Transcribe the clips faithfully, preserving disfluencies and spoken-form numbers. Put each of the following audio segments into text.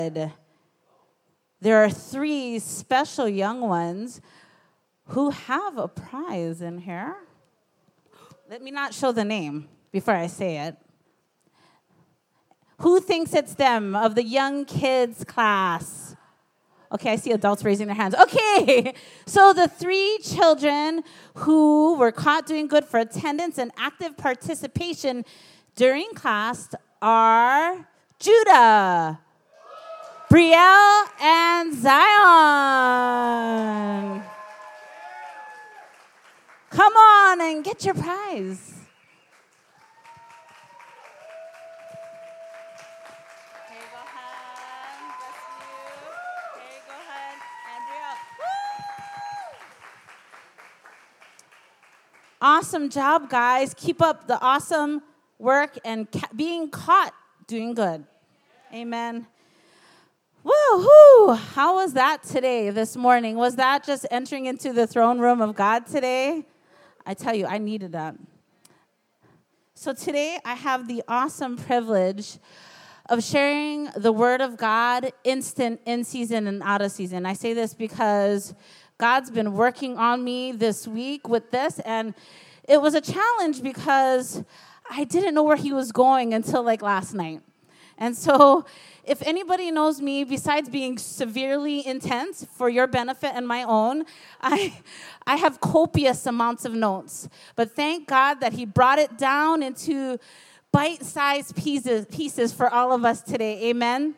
There are three special young ones who have a prize in here. Let me not show the name before I say it. Who thinks it's them of the young kids class? Okay, I see adults raising their hands. Okay, so the three children who were caught doing good for attendance and active participation during class are Judah, Brielle, and Zion. Come on and get your prize. Here you go, hon. Bless you. Here you go, hon. Andrea. Woo! Awesome job, guys. Keep up the awesome work and ca- being caught doing good. Amen. Woo-hoo! How was that today, this morning? Was that just entering into the throne room of God today? I tell you, I needed that. So today, I have the awesome privilege of sharing the Word of God instant, in season, and out of season. I say this because God's been working on me this week with this, and it was a challenge because I didn't know where he was going until like last night. And so if anybody knows me, besides being severely intense for your benefit and my own, I I have copious amounts of notes. But thank God that he brought it down into bite-sized pieces, pieces for all of us today. Amen?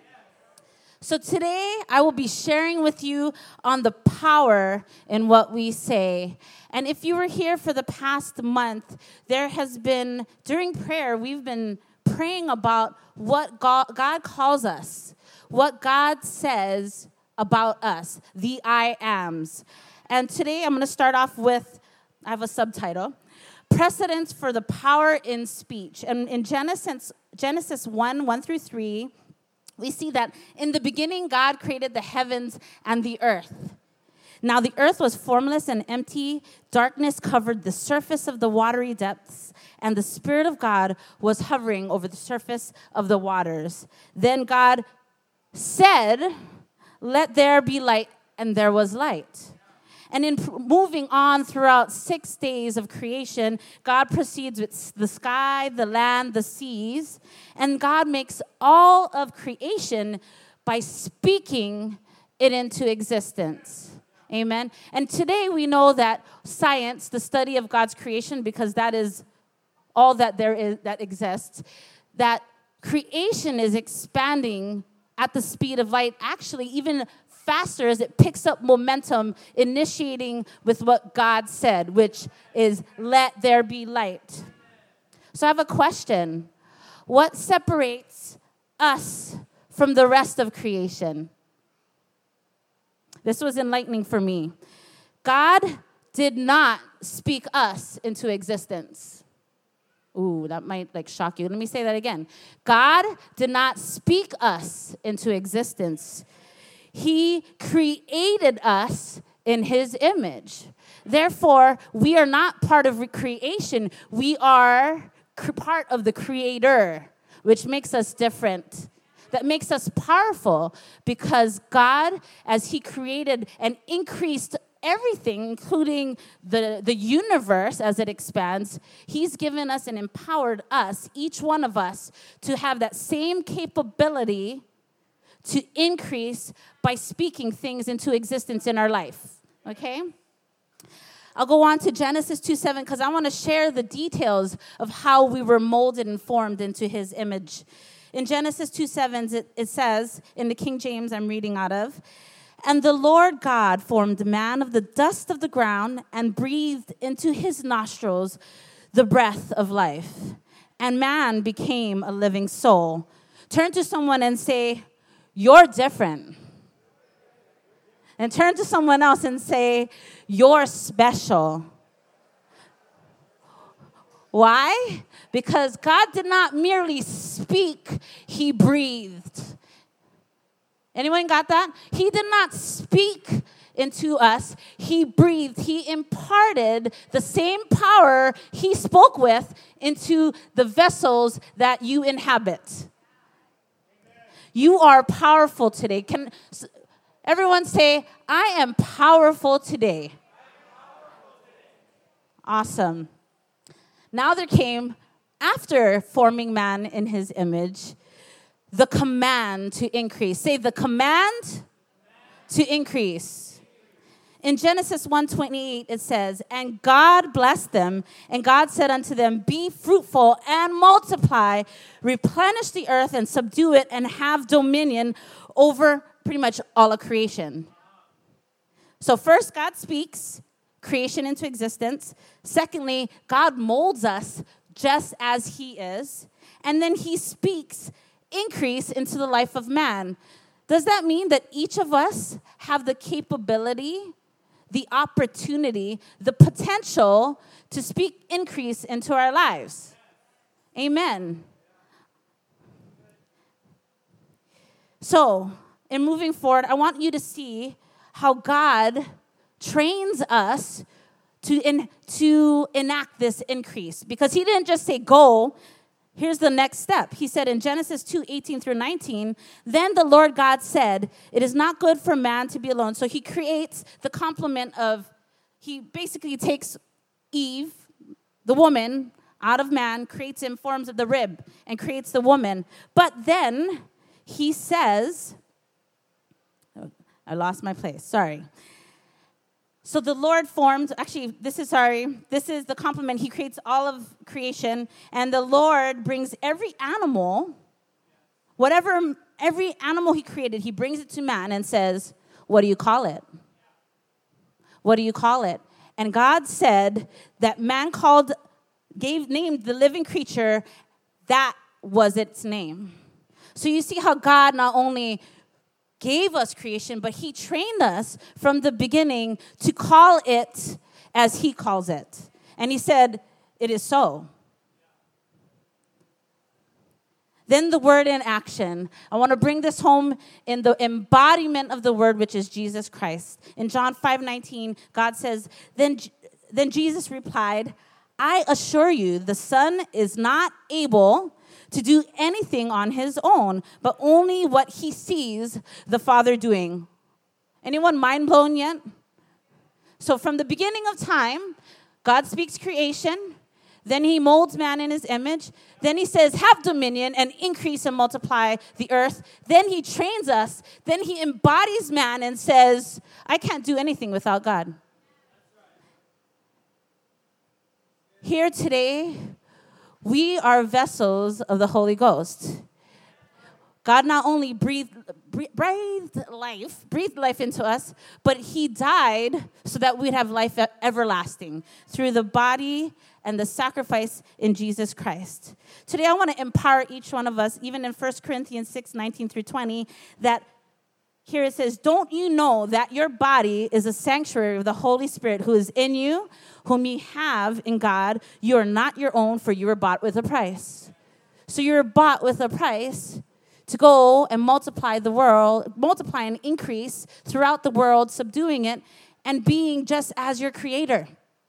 So today, I will be sharing with you on the power in what we say. And if you were here for the past month, there has been, during prayer, we've been praying about what God, God calls us, what God says about us, the I ams. And today I'm going to start off with, I have a subtitle, Precedents for the Power in Speech. And in Genesis, Genesis one, one through three, we see that in the beginning, God created the heavens and the earth. Now the earth was formless and empty. Darkness covered the surface of the watery depths, and the Spirit of God was hovering over the surface of the waters. Then God said, "Let there be light," and there was light. And in pr- moving on throughout six days of creation, God proceeds with the sky, the land, the seas, and God makes all of creation by speaking it into existence. Amen. And today we know that science, the study of God's creation, because that is all that there is that exists, that creation is expanding at the speed of light, actually even faster as it picks up momentum, initiating with what God said, which is, "Let there be light." So I have a question. What separates us from the rest of creation? This was enlightening for me. God did not speak us into existence. Ooh, that might like shock you. Let me say that again. God did not speak us into existence. He created us in his image. Therefore, we are not part of creation. We are cr- part of the Creator, which makes us different. That makes us powerful because God, as he created and increased everything, including the, the universe as it expands, he's given us and empowered us, each one of us, to have that same capability to increase by speaking things into existence in our life, okay? I'll go on to Genesis two seven because I want to share the details of how we were molded and formed into his image. In Genesis two seven, it, it says, in the King James I'm reading out of, "And the Lord God formed man of the dust of the ground and breathed into his nostrils the breath of life. And man became a living soul." Turn to someone and say, "You're different." And turn to someone else and say, "You're special." Why? Because God did not merely speak, he breathed. Anyone got that? He did not speak into us, he breathed. He imparted the same power he spoke with into the vessels that you inhabit. You are powerful today. Can everyone say, I am powerful today? Awesome. Now there came, after forming man in his image, the command to increase. Say the command to increase. In Genesis one twenty-eight, it says, and God blessed them, and God said unto them, be fruitful and multiply, replenish the earth and subdue it, and have dominion over pretty much all of creation. So first, God speaks creation into existence. Secondly, God molds us just as he is. And then he speaks increase into the life of man. Does that mean that each of us have the capability, the opportunity, the potential to speak increase into our lives? Amen. So, in moving forward, I want you to see how God trains us to, in, to enact this increase. Because he didn't just say go. Here's the next step. He said in Genesis two eighteen through nineteen, then the Lord God said, it is not good for man to be alone. So he creates the complement of, he basically takes Eve, the woman, out of man, creates in forms of the rib, and creates the woman. But then he says, oh, I lost my place, sorry. So the Lord formed, actually, this is, sorry, this is the complement. He creates all of creation, and the Lord brings every animal, whatever, every animal he created, he brings it to man and says, what do you call it? What do you call it? And God said that man called, gave, named the living creature, that was its name. So you see how God not only gave us creation, but he trained us from the beginning to call it as he calls it. And he said, it is so. Then the word in action. I want to bring this home in the embodiment of the word, which is Jesus Christ. In John five nineteen, God says, then, then Jesus replied, I assure you, the Son is not able to do anything on his own, but only what he sees the Father doing. Anyone mind blown yet? So from the beginning of time, God speaks creation. Then he molds man in his image. Then he says, have dominion and increase and multiply the earth. Then he trains us. Then he embodies man and says, I can't do anything without God. Here today, we are vessels of the Holy Ghost. God not only breathed, breathed life, breathed life into us, but he died so that we'd have life everlasting through the body and the sacrifice in Jesus Christ. Today, I want to empower each one of us, even in First Corinthians six nineteen through twenty, that here it says, don't you know that your body is a sanctuary of the Holy Spirit who is in you, whom ye have in God? You are not your own, for you were bought with a price. So you're bought with a price to go and multiply the world, multiply and increase throughout the world, subduing it, and being just as your creator.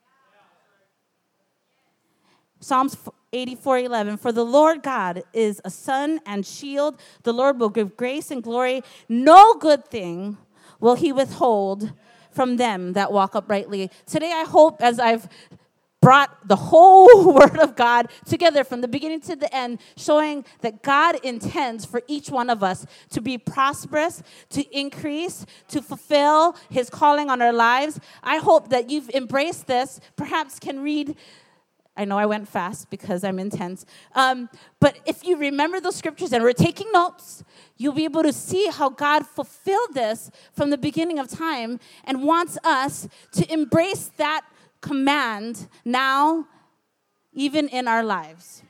Psalms eighty-four eleven, for the Lord God is a sun and shield. The Lord will give grace and glory. No good thing will he withhold from them that walk uprightly. Today, I hope as I've brought the whole word of God together from the beginning to the end, showing that God intends for each one of us to be prosperous, to increase, to fulfill his calling on our lives. I hope that you've embraced this, perhaps can read. I know I went fast because I'm intense. Um, but if you remember those scriptures and we're taking notes, you'll be able to see how God fulfilled this from the beginning of time and wants us to embrace that command now, even in our lives.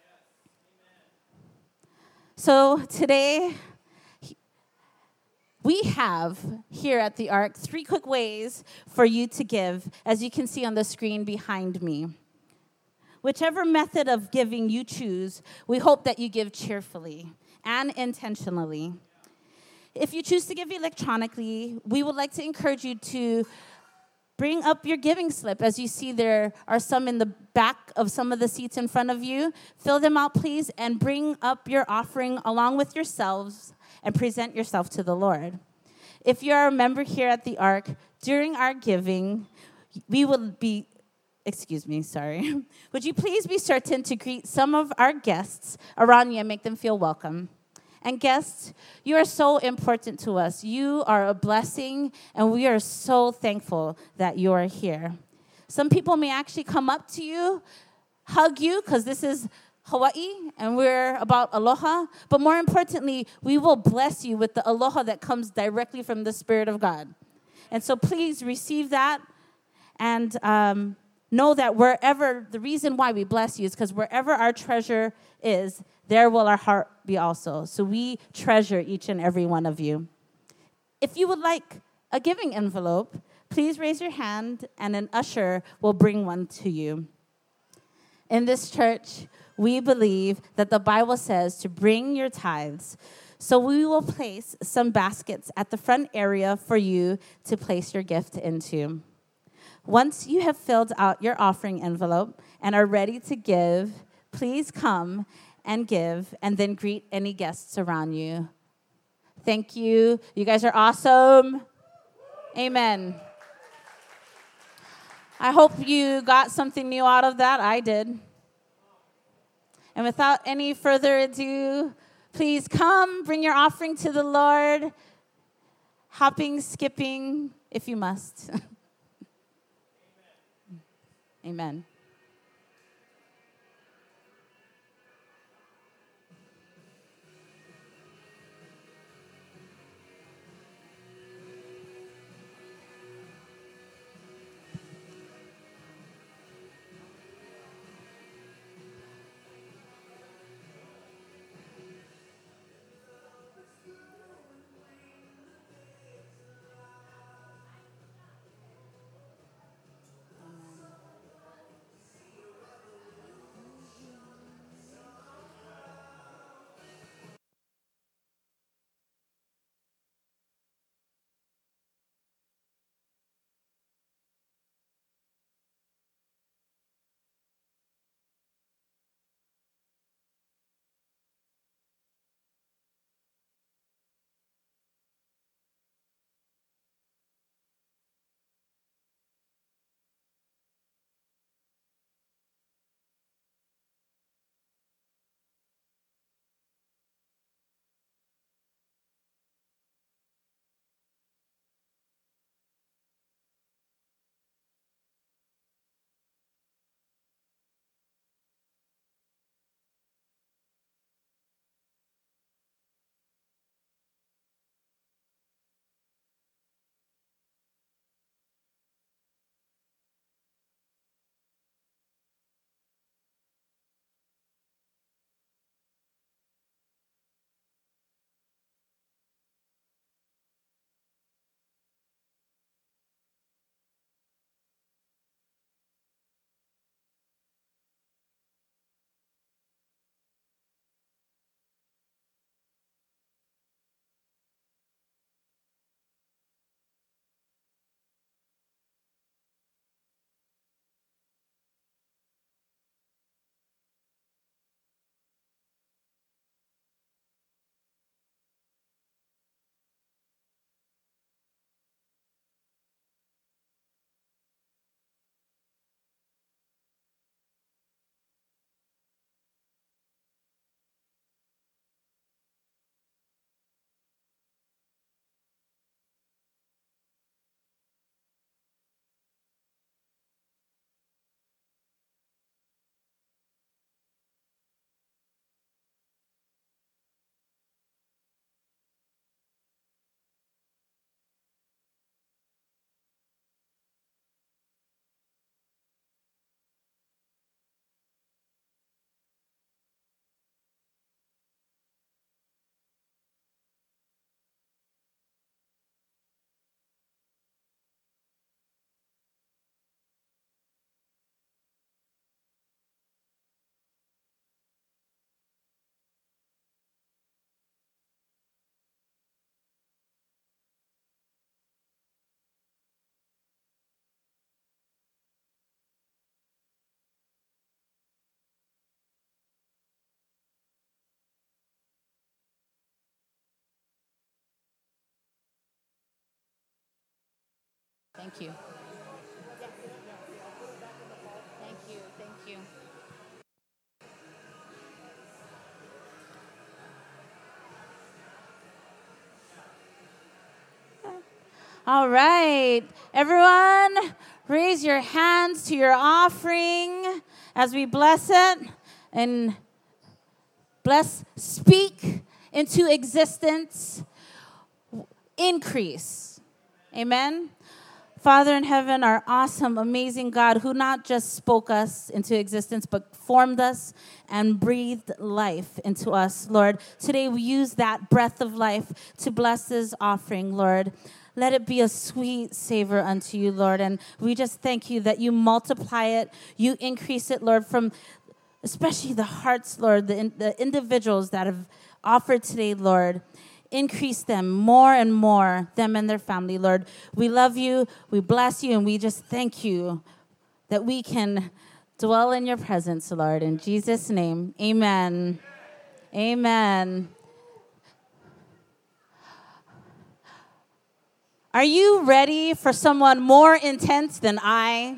So today, we have here at the Ark three quick ways for you to give, as you can see on the screen behind me. Whichever method of giving you choose, we hope that you give cheerfully and intentionally. If you choose to give electronically, we would like to encourage you to bring up your giving slip. As you see, there are some in the back of some of the seats in front of you. Fill them out, please, and bring up your offering along with yourselves and present yourself to the Lord. If you're a member here at the Ark, during our giving, we will be, excuse me, sorry. Would you please be certain to greet some of our guests around you and make them feel welcome? And guests, you are so important to us. You are a blessing, and we are so thankful that you are here. Some people may actually come up to you, hug you, because this is Hawaii, and we're about aloha. But more importantly, we will bless you with the aloha that comes directly from the Spirit of God. And so please receive that, and um, know that wherever, the reason why we bless you is because wherever our treasure is, there will our heart be also. So we treasure each and every one of you. If you would like a giving envelope, please raise your hand, and an usher will bring one to you. In this church, we believe that the Bible says to bring your tithes. So we will place some baskets at the front area for you to place your gift into. Once you have filled out your offering envelope and are ready to give, please come and give, and then greet any guests around you. Thank you. You guys are awesome. Amen. I hope you got something new out of that. I did. And without any further ado, please come, bring your offering to the Lord, hopping, skipping, if you must. Amen. Thank you. Thank you. Thank you. All right. Everyone, raise your hands to your offering as we bless it and bless, speak into existence, increase. Amen. Father in heaven, our awesome, amazing God, who not just spoke us into existence, but formed us and breathed life into us, Lord. Today we use that breath of life to bless this offering, Lord. Let it be a sweet savor unto you, Lord. And we just thank you that you multiply it, you increase it, Lord, from especially the hearts, Lord, the, the individuals that have offered today, Lord. Increase them more and more, them and their family, Lord. We love you, we bless you, and we just thank you that we can dwell in your presence, Lord. In Jesus' name, amen. Amen. Are you ready for someone more intense than I?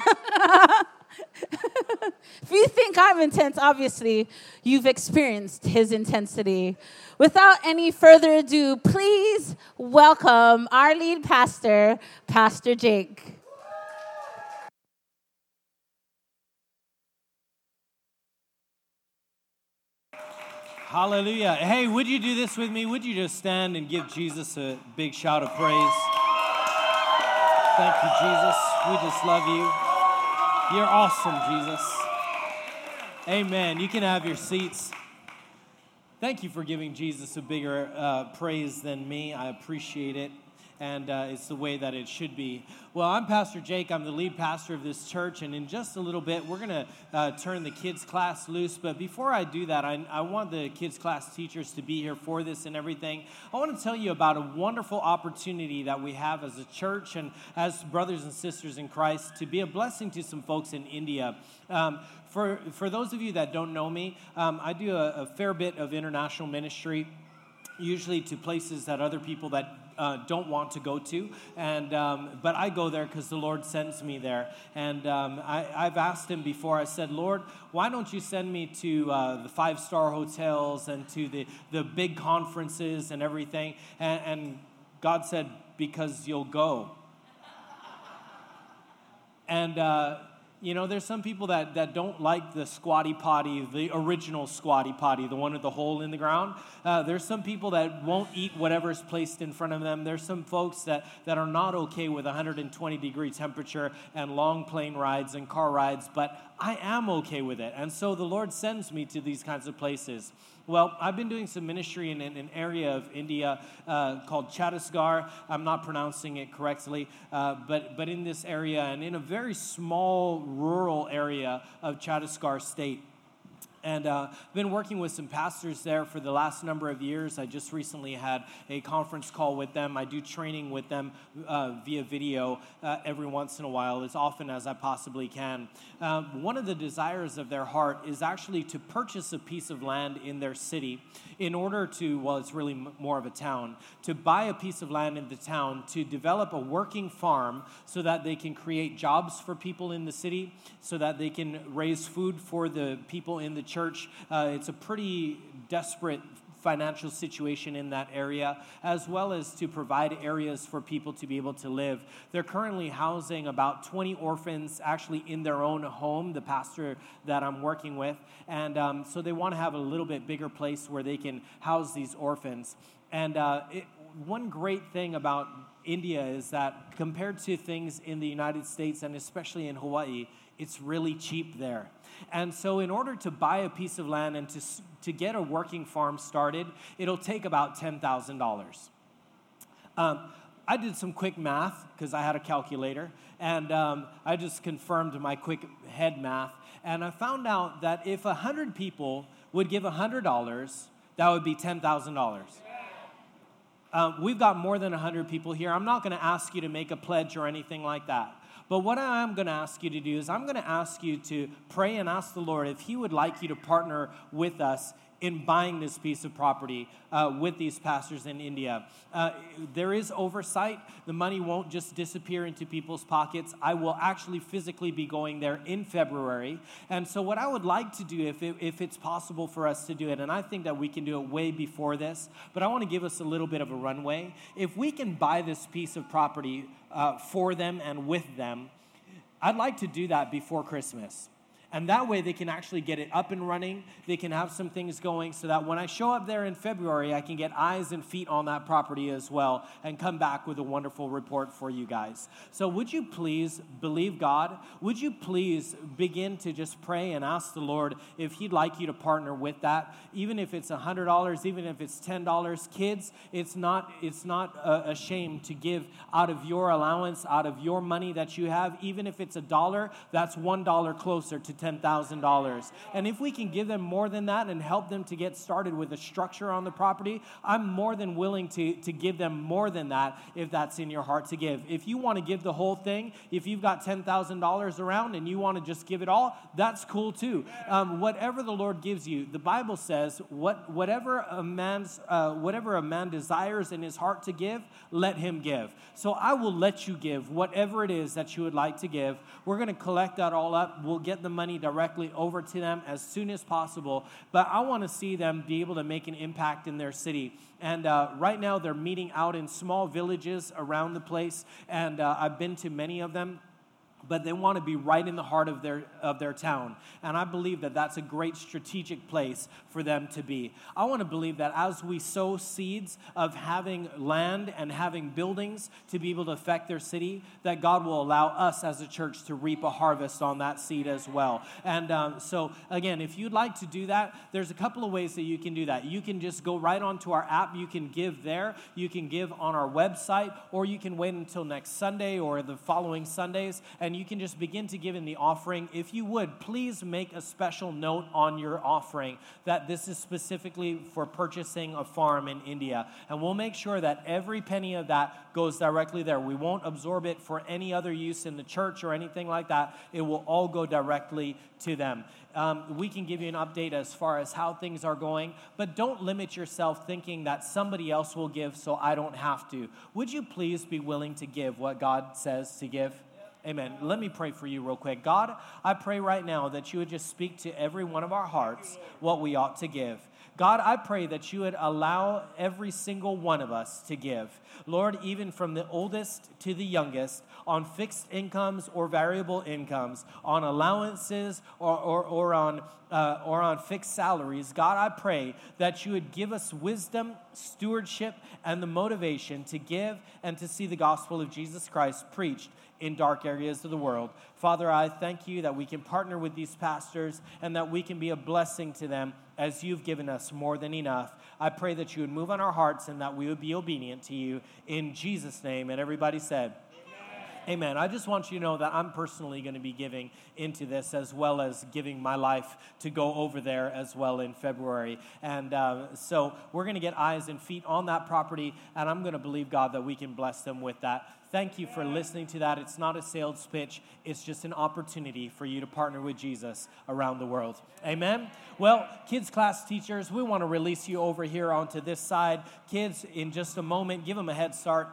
If you think I'm intense, obviously, you've experienced his intensity. Without any further ado, please welcome our lead pastor, Pastor Jake. Hallelujah. Hey, would you do this with me? Would you just stand and give Jesus a big shout of praise? Thank you, Jesus. We just love you. You're awesome, Jesus. Amen. You can have your seats. Thank you for giving Jesus a bigger uh, praise than me. I appreciate it. And uh, it's the way that it should be. Well, I'm Pastor Jake. I'm the lead pastor of this church. And in just a little bit, we're going to uh, turn the kids' class loose. But before I do that, I, I want the kids' class teachers to be here for this and everything. I want to tell you about a wonderful opportunity that we have as a church and as brothers and sisters in Christ to be a blessing to some folks in India. Um, for, for those of you that don't know me, um, I do a, a fair bit of international ministry, usually to places that other people that Uh, don't want to go to, and um, but I go there because the Lord sends me there. And um, I, I've asked Him before. I said, Lord, why don't you send me to uh, the five-star hotels and to the, the big conferences and everything? And, and God said, because you'll go. And uh, you know, there's some people that, that don't like the squatty potty, the original squatty potty, the one with the hole in the ground. Uh, there's some people that won't eat whatever's placed in front of them. There's some folks that, that are not okay with one hundred twenty degree temperature and long plane rides and car rides, but I am okay with it. And so the Lord sends me to these kinds of places. Well, I've been doing some ministry in, in an area of India uh, called Chhattisgarh. I'm not pronouncing it correctly, uh, but, but in this area and in a very small rural area of Chhattisgarh state. And uh, been working with some pastors there for the last number of years. I just recently had a conference call with them. I do training with them uh, via video uh, every once in a while, as often as I possibly can. Um, one of the desires of their heart is actually to purchase a piece of land in their city in order to, well, it's really m- more of a town, to buy a piece of land in the town to develop a working farm so that they can create jobs for people in the city, so that they can raise food for the people in the church. Uh, it's a pretty desperate financial situation in that area, as well as to provide areas for people to be able to live. They're currently housing about twenty orphans actually in their own home, the pastor that I'm working with. And um, so they want to have a little bit bigger place where they can house these orphans. And uh, it, one great thing about India is that compared to things in the United States and especially in Hawaii, it's really cheap there. And so in order to buy a piece of land and to, to get a working farm started, it'll take about ten thousand dollars. Um, I did some quick math because I had a calculator, and um, I just confirmed my quick head math, and I found out that if one hundred people would give one hundred dollars, that would be ten thousand dollars. Um, we've got more than one hundred people here. I'm not going to ask you to make a pledge or anything like that. But what I am going to ask you to do is I'm going to ask you to pray and ask the Lord if He would like you to partner with us in buying this piece of property uh, with these pastors in India. Uh, there is oversight. The money won't just disappear into people's pockets. I will actually physically be going there in February. And so what I would like to do, if, it, if it's possible for us to do it, and I think that we can do it way before this, but I want to give us a little bit of a runway. If we can buy this piece of property uh, for them and with them, I'd like to do that before Christmas. And that way they can actually get it up and running. They can have some things going so that when I show up there in February, I can get eyes and feet on that property as well and come back with a wonderful report for you guys. So would you please believe God? Would you please begin to just pray and ask the Lord if he'd like you to partner with that? Even if it's one hundred dollars, even if it's ten dollars. Kids, it's not, it's not a, a shame to give out of your allowance, out of your money that you have. Even if it's a dollar, that's one dollar closer to ten thousand dollars. And if we can give them more than that and help them to get started with a structure on the property, I'm more than willing to, to give them more than that if that's in your heart to give. If you want to give the whole thing, if you've got ten thousand dollars around and you want to just give it all, that's cool too. Um, whatever the Lord gives you, the Bible says, what whatever a man's uh, whatever a man desires in his heart to give, let him give. So I will let you give whatever it is that you would like to give. We're going to collect that all up. We'll get the money directly over to them as soon as possible. But I want to see them be able to make an impact in their city. And uh, right now they're meeting out in small villages around the place. And uh, I've been to many of them. But they want to be right in the heart of their of their town. And I believe that that's a great strategic place for them to be. I want to believe that as we sow seeds of having land and having buildings to be able to affect their city, that God will allow us as a church to reap a harvest on that seed as well. And um, so, again, if you'd like to do that, there's a couple of ways that you can do that. You can just go right onto our app. You can give there. You can give on our website, or you can wait until next Sunday or the following Sundays, and you can just begin to give in the offering. If you would, please make a special note on your offering that this is specifically for purchasing a farm in India. And we'll make sure that every penny of that goes directly there. We won't absorb it for any other use in the church or anything like that. It will all go directly to them. Um, we can give you an update as far as how things are going, but don't limit yourself thinking that somebody else will give so I don't have to. Would you please be willing to give what God says to give? Amen. Let me pray for you real quick. God, I pray right now that you would just speak to every one of our hearts what we ought to give. God, I pray that you would allow every single one of us to give. Lord, even from the oldest to the youngest, on fixed incomes or variable incomes, on allowances or, or, or, on, uh, or on fixed salaries, God, I pray that you would give us wisdom, stewardship, and the motivation to give and to see the gospel of Jesus Christ preached in dark areas of the world. Father, I thank you that we can partner with these pastors and that we can be a blessing to them as you've given us more than enough. I pray that you would move on our hearts and that we would be obedient to you in Jesus' name. And everybody said, Amen. Amen. I just want you to know that I'm personally going to be giving into this as well as giving my life to go over there as well in February. And uh, so we're going to get eyes and feet on that property, and I'm going to believe, God, that we can bless them with that. Thank you for listening to that. It's not a sales pitch. It's just an opportunity for you to partner with Jesus around the world. Amen? Well, kids class teachers, we want to release you over here onto this side. Kids, in just a moment, give them a head start.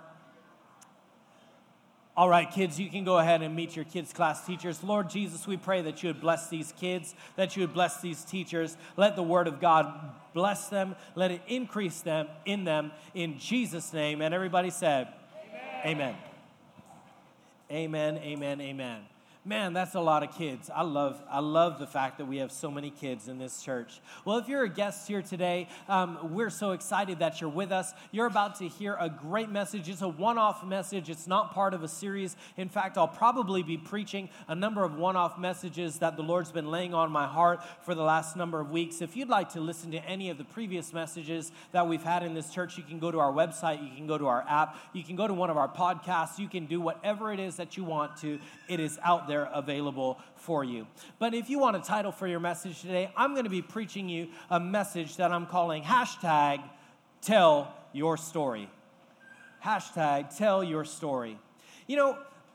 All right, kids, you can go ahead and meet your kids class teachers. Lord Jesus, we pray that you would bless these kids, that you would bless these teachers. Let the word of God bless them. Let it increase them in them in Jesus' name. And everybody said, Amen. Amen. Amen, amen, amen. Man, that's a lot of kids. I love I love the fact that we have so many kids in this church. Well, if you're a guest here today, um, we're so excited that you're with us. You're about to hear a great message. It's a one-off message. It's not part of a series. In fact, I'll probably be preaching a number of one-off messages that the Lord's been laying on my heart for the last number of weeks. If you'd like to listen to any of the previous messages that we've had in this church, you can go to our website. You can go to our app. You can go to one of our podcasts. You can do whatever it is that you want to. It is out there available for you. But if you want a title for your message today, I'm going to be preaching you a message that I'm calling hashtag tell your story. Hashtag tell your story. You know,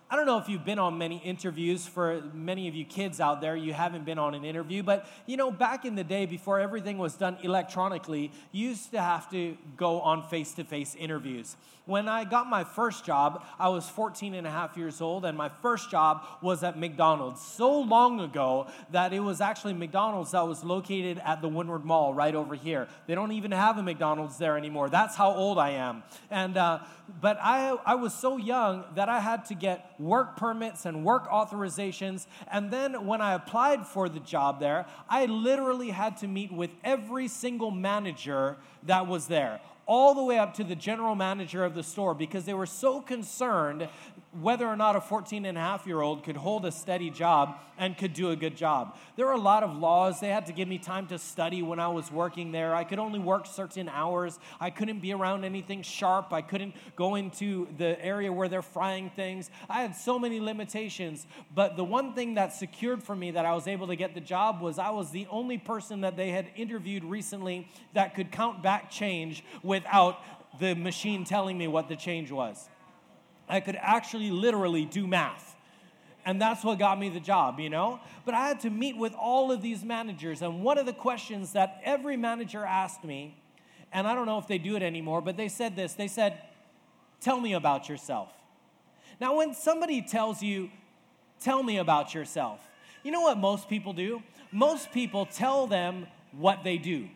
I don't know if you've been on many interviews. For many of you kids out there, you haven't been on an interview. But, you know, back in the day, before everything was done electronically, you used to have to go on face-to-face interviews. When I got my first job, I was fourteen and a half years old, and my first job was at McDonald's. So long ago that it was actually McDonald's that was located at the Windward Mall right over here. They don't even have a McDonald's there anymore. That's how old I am. And uh, but I I was so young that I had to get work permits and work authorizations. And then when I applied for the job there, I literally had to meet with every single manager that was there, all the way up to the general manager of the store, because they were so concerned whether or not a fourteen and a half year old could hold a steady job and could do a good job. There were a lot of laws. They had to give me time to study when I was working there. I could only work certain hours. I couldn't be around anything sharp. I couldn't go into the area where they're frying things. I had so many limitations. But the one thing that secured for me that I was able to get the job was I was the only person that they had interviewed recently that could count back change without the machine telling me what the change was. I could actually literally do math. And that's what got me the job, you know? But I had to meet with all of these managers. And one of the questions that every manager asked me, and I don't know if they do it anymore, but they said this. They said, tell me about yourself. Now, when somebody tells you, tell me about yourself, you know what most people do? Most people tell them what they do.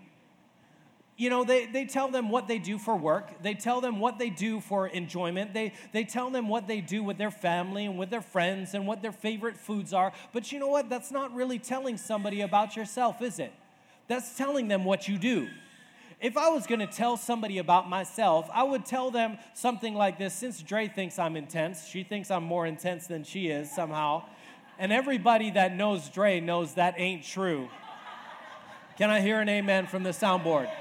You know, they, they tell them what they do for work. They tell them what they do for enjoyment. They, they tell them what they do with their family and with their friends and what their favorite foods are. But you know what? That's not really telling somebody about yourself, is it? That's telling them what you do. If I was going to tell somebody about myself, I would tell them something like this. Since Dre thinks I'm intense, she thinks I'm more intense than she is somehow. And everybody that knows Dre knows that ain't true. Can I hear an amen from the soundboard?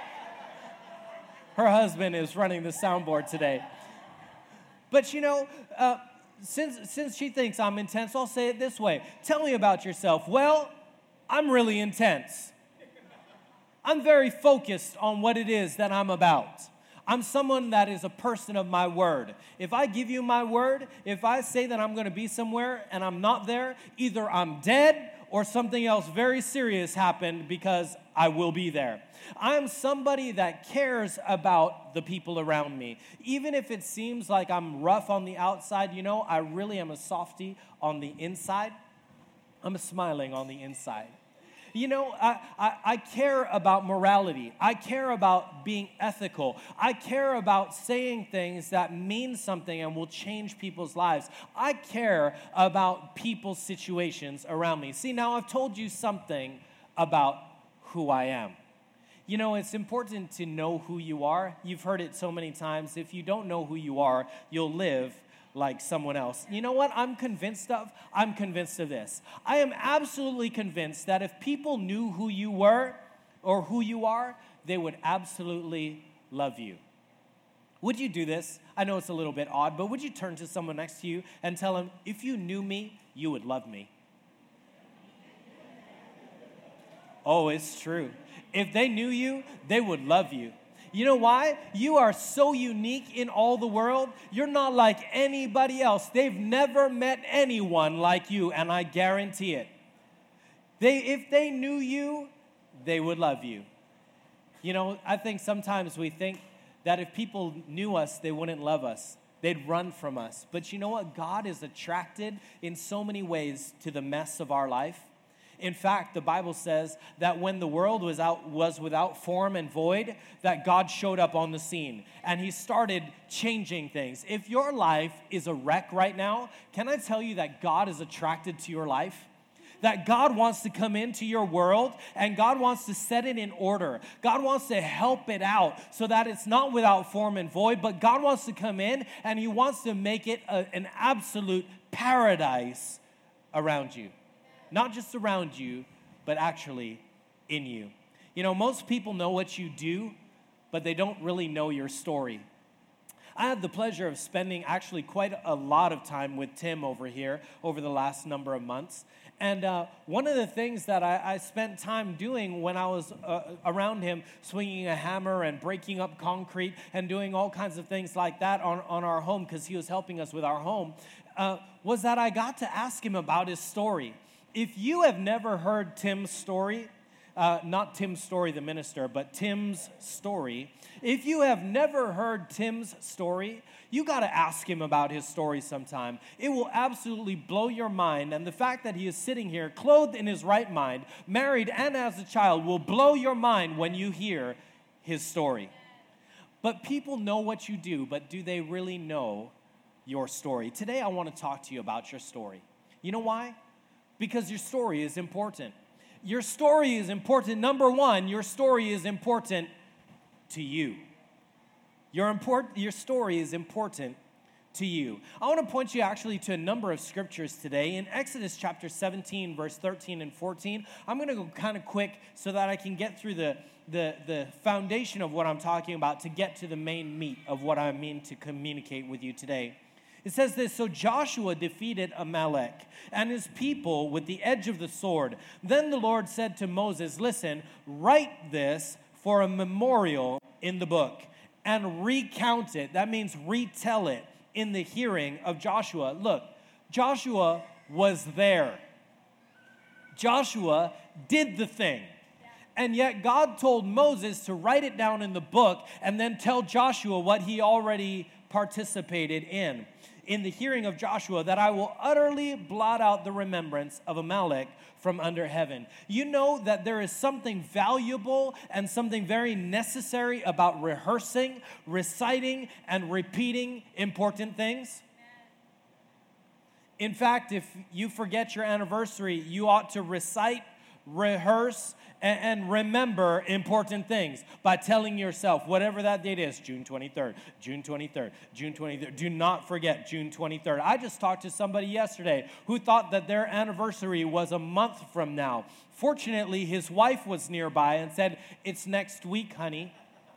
Her husband is running the soundboard today. But you know, uh, since, since she thinks I'm intense, I'll say it this way. Tell me about yourself. Well, I'm really intense. I'm very focused on what it is that I'm about. I'm someone that is a person of my word. If I give you my word, if I say that I'm going to be somewhere and I'm not there, either I'm dead or something else very serious happened because I will be there. I'm somebody that cares about the people around me. Even if it seems like I'm rough on the outside, you know, I really am a softie on the inside. I'm smiling on the inside. You know, I, I, I care about morality. I care about being ethical. I care about saying things that mean something and will change people's lives. I care about people's situations around me. See, now I've told you something about who I am. You know, it's important to know who you are. You've heard it so many times. If you don't know who you are, you'll live like someone else. You know what I'm convinced of? I'm convinced of this. I am absolutely convinced that if people knew who you were or who you are, they would absolutely love you. Would you do this? I know it's a little bit odd, but would you turn to someone next to you and tell them, if you knew me, you would love me? Oh, it's true. If they knew you, they would love you. You know why? You are so unique in all the world. You're not like anybody else. They've never met anyone like you, and I guarantee it. They, if they knew you, they would love you. You know, I think sometimes we think that if people knew us, they wouldn't love us. They'd run from us. But you know what? God is attracted in so many ways to the mess of our life. In fact, the Bible says that when the world was out was without form and void, that God showed up on the scene and he started changing things. If your life is a wreck right now, can I tell you that God is attracted to your life? That God wants to come into your world and God wants to set it in order. God wants to help it out so that it's not without form and void, but God wants to come in and he wants to make it a, an absolute paradise around you. Not just around you, but actually in you. You know, most people know what you do, but they don't really know your story. I had the pleasure of spending actually quite a lot of time with Tim over here over the last number of months. And uh, one of the things that I, I spent time doing when I was uh, around him, swinging a hammer and breaking up concrete and doing all kinds of things like that on, on our home, because he was helping us with our home, uh, was that I got to ask him about his story. If you have never heard Tim's story, uh, not Tim's story, the minister, but Tim's story, if you have never heard Tim's story, you got to ask him about his story sometime. It will absolutely blow your mind, and the fact that he is sitting here clothed in his right mind, married and as a child, will blow your mind when you hear his story. But people know what you do, but do they really know your story? Today I want to talk to you about your story. You know why? Because your story is important. Your story is important. Number one, your story is important to you. Your, import, your story is important to you. I want to point you actually to a number of scriptures today. In Exodus chapter seventeen, verse thirteen and fourteen, I'm going to go kind of quick so that I can get through the, the, the foundation of what I'm talking about to get to the main meat of what I mean to communicate with you today. It says this, so Joshua defeated Amalek and his people with the edge of the sword. Then the Lord said to Moses, listen, write this for a memorial in the book and recount it. That means retell it in the hearing of Joshua. Look, Joshua was there. Joshua did the thing. And yet God told Moses to write it down in the book and then tell Joshua what he already participated in. In the hearing of Joshua, that I will utterly blot out the remembrance of Amalek from under heaven. You know that there is something valuable and something very necessary about rehearsing, reciting, and repeating important things. In fact, if you forget your anniversary, you ought to recite, rehearse, and remember important things by telling yourself, whatever that date is, June twenty-third, June twenty-third, June twenty-third. Do not forget June twenty-third. I just talked to somebody yesterday who thought that their anniversary was a month from now. Fortunately, his wife was nearby and said, it's next week, honey.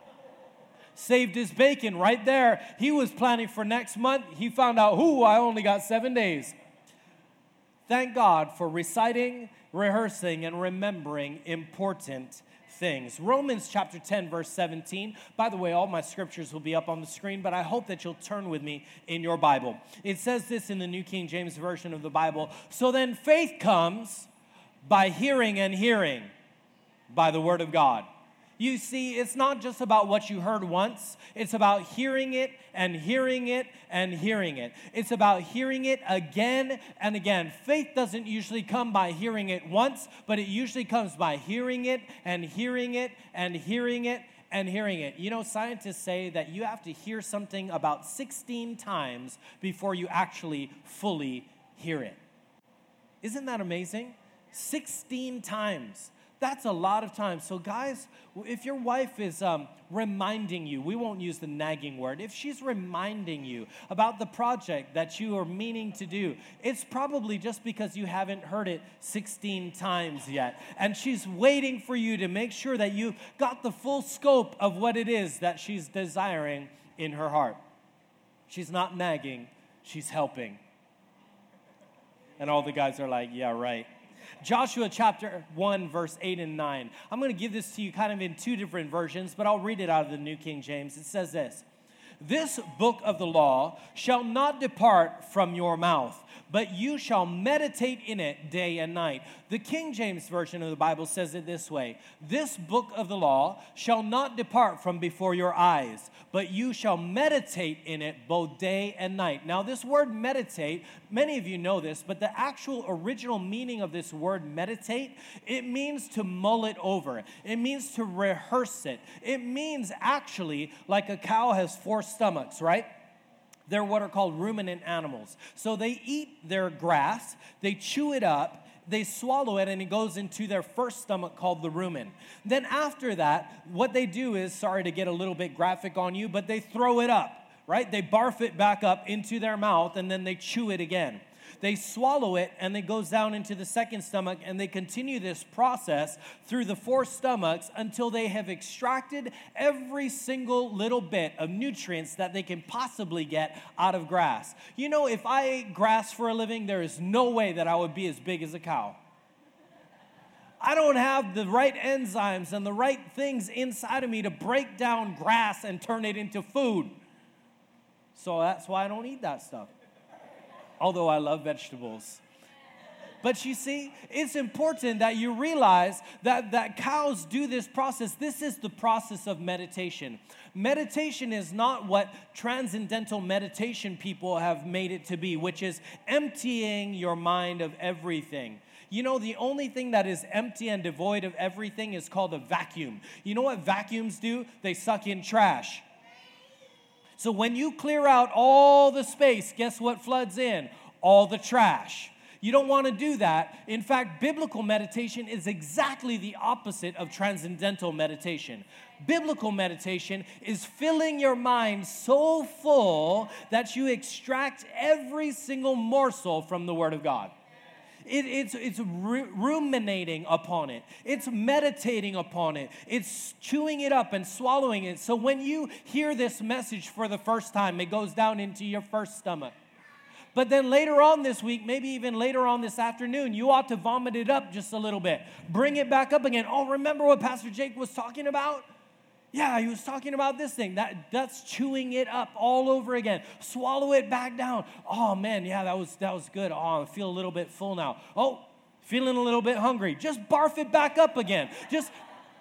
Saved his bacon right there. He was planning for next month. He found out, ooh, I only got seven days. Thank God for reciting, rehearsing, and remembering important things. Romans chapter ten, verse seventeen. By the way, all my scriptures will be up on the screen, but I hope that you'll turn with me in your Bible. It says this in the New King James Version of the Bible. So then faith comes by hearing, and hearing by the word of God. You see, it's not just about what you heard once. It's about hearing it and hearing it and hearing it. It's about hearing it again and again. Faith doesn't usually come by hearing it once, but it usually comes by hearing it and hearing it and hearing it and hearing it. You know, scientists say that you have to hear something about sixteen times before you actually fully hear it. Isn't that amazing? sixteen times. That's a lot of time. So guys, if your wife is um, reminding you, we won't use the nagging word, if she's reminding you about the project that you are meaning to do, it's probably just because you haven't heard it sixteen times yet. And she's waiting for you to make sure that you got the full scope of what it is that she's desiring in her heart. She's not nagging, she's helping. And all the guys are like, yeah, right. Joshua chapter one, verse eight and nine. I'm going to give this to you kind of in two different versions, but I'll read it out of the New King James. It says this, this book of the law shall not depart from your mouth, but you shall meditate in it day and night. The King James Version of the Bible says it this way, this book of the law shall not depart from before your eyes, but you shall meditate in it both day and night. Now this word meditate, many of you know this, but the actual original meaning of this word meditate, it means to mull it over. It means to rehearse it. It means actually like a cow has four stomachs, right? They're what are called ruminant animals. So they eat their grass, they chew it up, they swallow it, and it goes into their first stomach called the rumen. Then after that, what they do is, sorry to get a little bit graphic on you, but they throw it up, right? They barf it back up into their mouth, and then they chew it again. They swallow it, and it goes down into the second stomach, and they continue this process through the four stomachs until they have extracted every single little bit of nutrients that they can possibly get out of grass. You know, if I ate grass for a living, there is no way that I would be as big as a cow. I don't have the right enzymes and the right things inside of me to break down grass and turn it into food. So that's why I don't eat that stuff. Although I love vegetables. But you see, it's important that you realize that, that cows do this process. This is the process of meditation. Meditation is not what transcendental meditation people have made it to be, which is emptying your mind of everything. You know, the only thing that is empty and devoid of everything is called a vacuum. You know what vacuums do? They suck in trash. So when you clear out all the space, guess what floods in? All the trash. You don't want to do that. In fact, biblical meditation is exactly the opposite of transcendental meditation. Biblical meditation is filling your mind so full that you extract every single morsel from the Word of God. It, it's it's ruminating upon it. It's meditating upon it. It's chewing it up and swallowing it. So when you hear this message for the first time, it goes down into your first stomach. But then later on this week, maybe even later on this afternoon, you ought to vomit it up just a little bit. Bring it back up again. Oh, remember what Pastor Jake was talking about? Yeah, he was talking about this thing. That, that's chewing it up all over again. Swallow it back down. Oh, man, yeah, that was that was good. Oh, I feel a little bit full now. Oh, feeling a little bit hungry. Just barf it back up again. Just,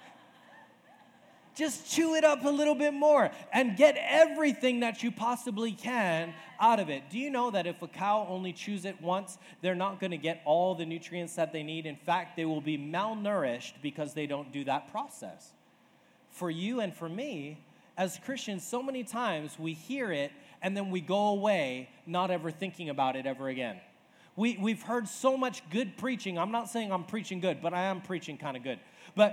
just chew it up a little bit more and get everything that you possibly can out of it. Do you know that if a cow only chews it once, they're not going to get all the nutrients that they need? In fact, they will be malnourished because they don't do that process. For you and for me, as Christians, so many times we hear it and then we go away not ever thinking about it ever again. We, we've heard so much good preaching. I'm not saying I'm preaching good, but I am preaching kind of good. But,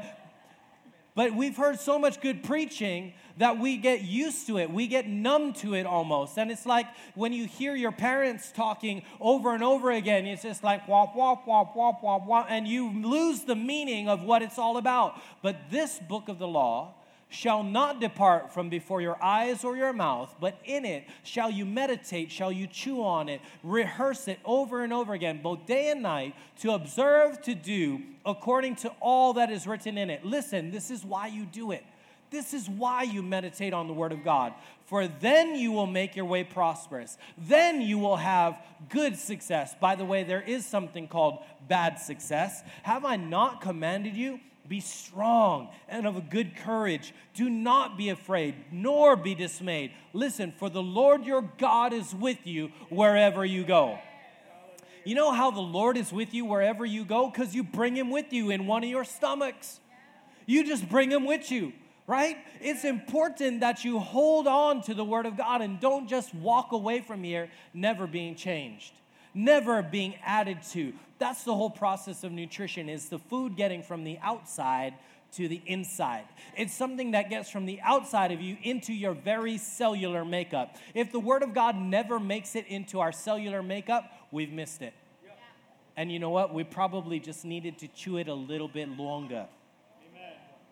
but we've heard so much good preaching that we get used to it. We get numb to it almost. And it's like when you hear your parents talking over and over again, it's just like wah, wah, wah, wah, wah, wah, and you lose the meaning of what it's all about. But this book of the law shall not depart from before your eyes or your mouth, but in it shall you meditate, shall you chew on it, rehearse it over and over again, both day and night, to observe to do according to all that is written in it. Listen, this is why you do it. This is why you meditate on the Word of God. For then you will make your way prosperous. Then you will have good success. By the way, there is something called bad success. Have I not commanded you? Be strong and of a good courage. Do not be afraid, nor be dismayed. Listen, for the Lord your God is with you wherever you go. You know how the Lord is with you wherever you go? Because you bring him with you in one of your stomachs. You just bring him with you, right? It's important that you hold on to the Word of God and don't just walk away from here never being changed, never being added to. That's the whole process of nutrition, is the food getting from the outside to the inside. It's something that gets from the outside of you into your very cellular makeup. If the Word of God never makes it into our cellular makeup, we've missed it. Yeah. And you know what? We probably just needed to chew it a little bit longer. Amen.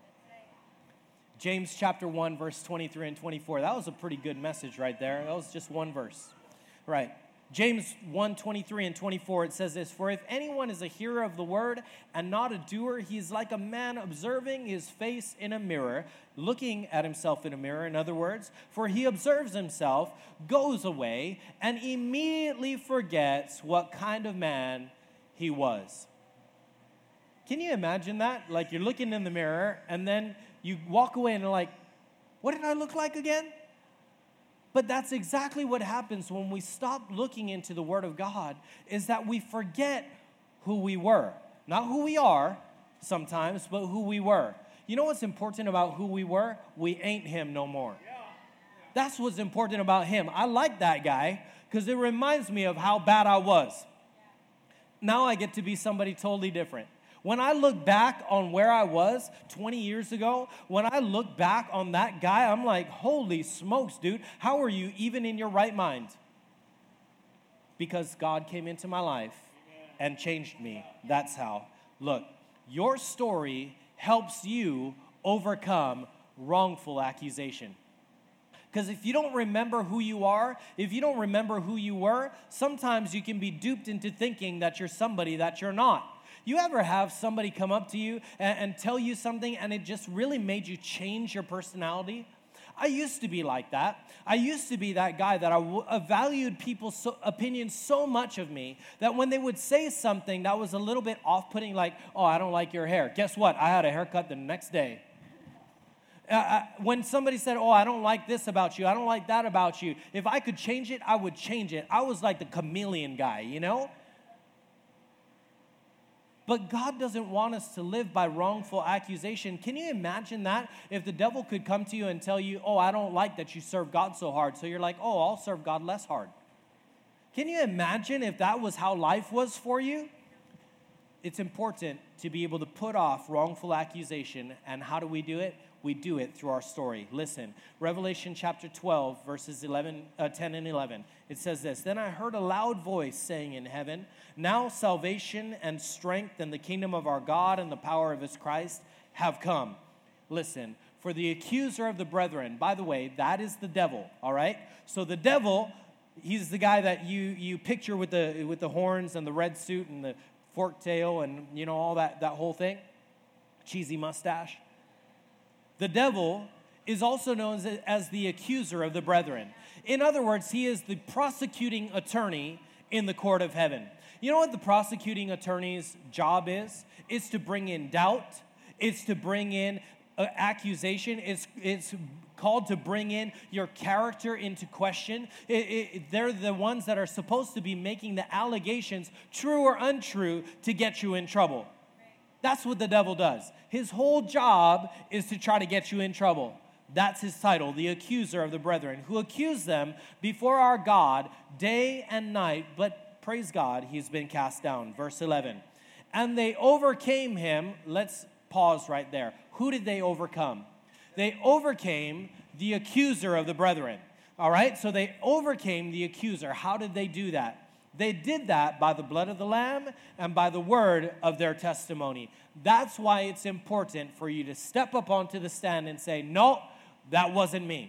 James chapter one, verse twenty-three and twenty-four. That was a pretty good message right there. That was just one verse. Right. James one, twenty-three and twenty-four, it says this: For if anyone is a hearer of the word and not a doer, he is like a man observing his face in a mirror, looking at himself in a mirror, in other words. For he observes himself, goes away, and immediately forgets what kind of man he was. Can you imagine that? Like you're looking in the mirror, and then you walk away and you're like, what did I look like again? But that's exactly what happens when we stop looking into the Word of God, is that we forget who we were. Not who we are sometimes, but who we were. You know what's important about who we were? We ain't him no more. That's what's important about him. I like that guy because it reminds me of how bad I was. Now I get to be somebody totally different. When I look back on where I was twenty years ago, when I look back on that guy, I'm like, holy smokes, dude, how are you even in your right mind? because God came into my life and changed me. That's how. Look, your story helps you overcome wrongful accusation. Because if you don't remember who you are, if you don't remember who you were, sometimes you can be duped into thinking that you're somebody that you're not. You ever have somebody come up to you and, and tell you something and it just really made you change your personality? I used to be like that. I used to be that guy that I w- valued people's so, opinions so much of me that when they would say something that was a little bit off-putting, like, oh, I don't like your hair. Guess what? I had a haircut the next day. Uh, I, when somebody said, oh, I don't like this about you, I don't like that about you, if I could change it, I would change it. I was like the chameleon guy, you know? But God doesn't want us to live by wrongful accusation. Can you imagine that? If the devil could come to you and tell you, oh, I don't like that you serve God so hard. So you're like, oh, I'll serve God less hard. Can you imagine if that was how life was for you? It's important to be able to put off wrongful accusation. And how do we do it? We do it through our story. Listen, Revelation chapter twelve, verses eleven, uh, ten and eleven. It says this, then I heard a loud voice saying in heaven, now salvation and strength and the kingdom of our God and the power of his Christ have come. Listen, for the accuser of the brethren, by the way, that is the devil, all right? So the devil, he's the guy that you you picture with the with the horns and the red suit and the forked tail and, you know, all that, that whole thing, cheesy mustache. The devil is also known as, as the accuser of the brethren. In other words, he is the prosecuting attorney in the court of heaven. You know what the prosecuting attorney's job is? It's to bring in doubt. It's to bring in uh, accusation. It's, it's called to bring in your character into question. It, it, they're the ones that are supposed to be making the allegations, true or untrue, to get you in trouble. That's what the devil does. His whole job is to try to get you in trouble. That's his title, the accuser of the brethren, who accuse them before our God day and night. But praise God, he's been cast down. Verse eleven. And they overcame him. Let's pause right there. Who did they overcome? They overcame the accuser of the brethren. All right, so they overcame the accuser. How did they do that? They did that by the blood of the Lamb and by the word of their testimony. That's why it's important for you to step up onto the stand and say, no, that wasn't me.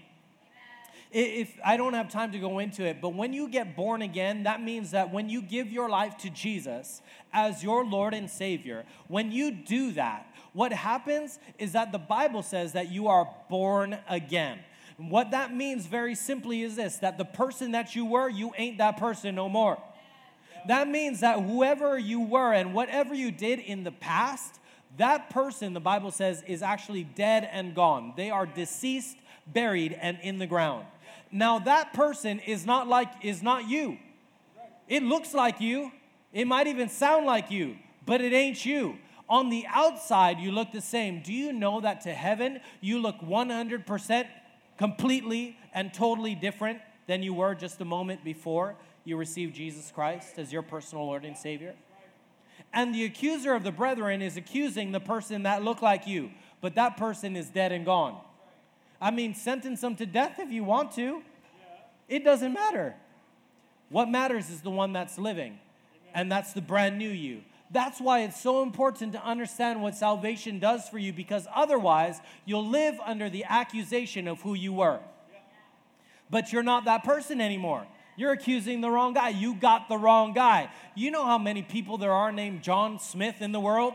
If I don't have time to go into it, but when you get born again, that means that when you give your life to Jesus as your Lord and Savior, when you do that, what happens is that the Bible says that you are born again. What that means very simply is this, that the person that you were, you ain't that person no more. That means that whoever you were and whatever you did in the past, that person, the Bible says, is actually dead and gone. They are deceased, buried, and in the ground. Now that person is not like, is not you. It looks like you. It might even sound like you, but it ain't you. On the outside, you look the same. Do you know that to heaven, you look one hundred percent completely and totally different than you were just a moment before you received Jesus Christ as your personal Lord and Savior? And the accuser of the brethren is accusing the person that looked like you, but that person is dead and gone. I mean, sentence them to death if you want to. It doesn't matter. What matters is the one that's living, and that's the brand new you. That's why it's so important to understand what salvation does for you, because otherwise you'll live under the accusation of who you were. But you're not that person anymore. You're accusing the wrong guy. You got the wrong guy. You know how many people there are named John Smith in the world?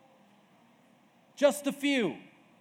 Just a few.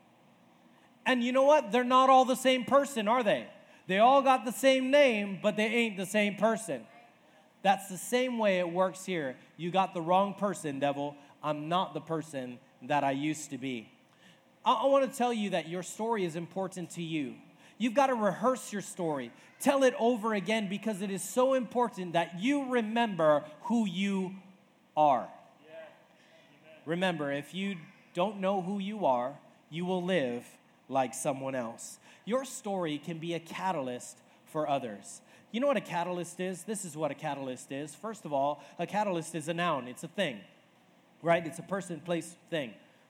And you know what? They're not all the same person, are they? They all got the same name, but they ain't the same person. That's the same way it works here. You got the wrong person, devil. I'm not the person that I used to be. I, I want to tell you that your story is important to you. You've got to rehearse your story. Tell it over again, because it is so important that you remember who you are. Yeah. Remember, if you don't know who you are, you will live like someone else. Your story can be a catalyst for others. You know what a catalyst is? This is what a catalyst is. First of all, a catalyst is a noun. It's a thing, right? It's a person, place, thing.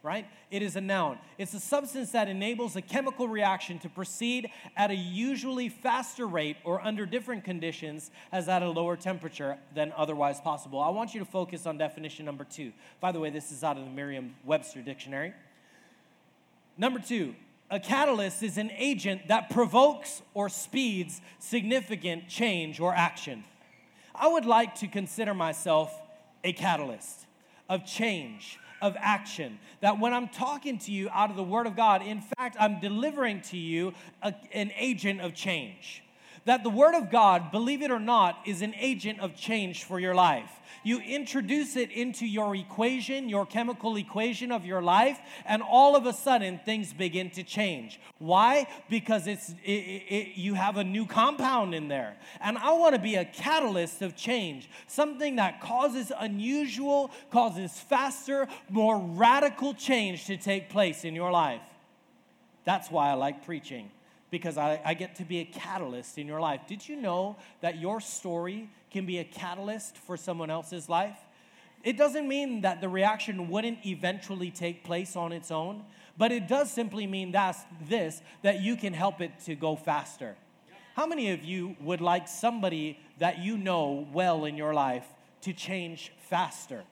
right? It is a noun. It's a substance that enables a chemical reaction to proceed at a usually faster rate or under different conditions as at a lower temperature than otherwise possible. I want you to focus on definition number two. By the way, this is out of the Merriam-Webster dictionary. Number two, a catalyst is an agent that provokes or speeds significant change or action. I would like to consider myself a catalyst of change, of action, that when I'm talking to you out of the Word of God, in fact, I'm delivering to you a, an agent of change. That the Word of God, believe it or not, is an agent of change for your life. You introduce it into your equation, your chemical equation of your life, and all of a sudden, things begin to change. Why? Because it's it, it, you have a new compound in there. And I want to be a catalyst of change, something that causes unusual, causes faster, more radical change to take place in your life. That's why I like preaching, because I, I get to be a catalyst in your life. Did you know that your story can be a catalyst for someone else's life? It doesn't mean that the reaction wouldn't eventually take place on its own, but it does simply mean that's this, that you can help it to go faster. How many of you would like somebody that you know well in your life to change faster?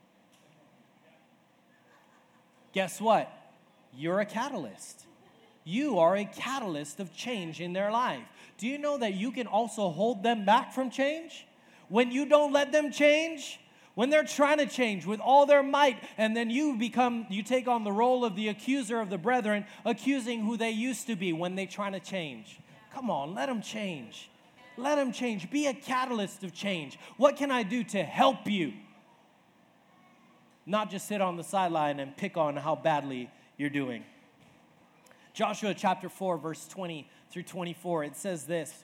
Guess what? You're a catalyst. You are a catalyst of change in their life. Do you know that you can also hold them back from change? When you don't let them change, when they're trying to change with all their might, and then you become, you take on the role of the accuser of the brethren, accusing who they used to be when they're trying to change. Come on, let them change. Let them change. Be a catalyst of change. What can I do to help you? Not just sit on the sideline and pick on how badly you're doing. Joshua chapter four, verse twenty through twenty-four, it says this.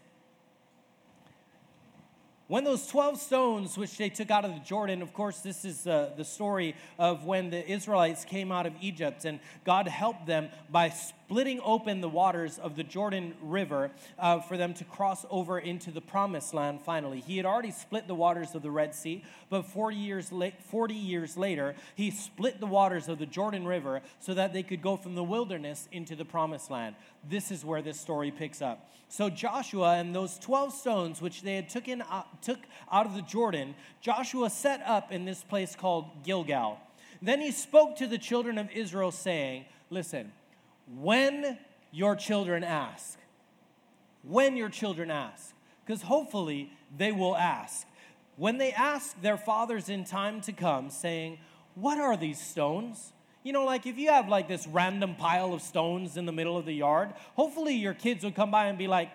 When those twelve stones which they took out of the Jordan, of course, this is uh, the story of when the Israelites came out of Egypt, and God helped them by splitting open the waters of the Jordan River uh, for them to cross over into the promised land finally. He had already split the waters of the Red Sea, but forty years, la- forty years later, he split the waters of the Jordan River so that they could go from the wilderness into the promised land. This is where this story picks up. So Joshua and those twelve stones which they had taken out, took out of the Jordan, Joshua set up in this place called Gilgal. Then he spoke to the children of Israel, saying, listen, when your children ask, when your children ask, because hopefully they will ask. When they ask their fathers in time to come, saying, what are these stones? You know, like if you have like this random pile of stones in the middle of the yard, hopefully your kids will come by and be like,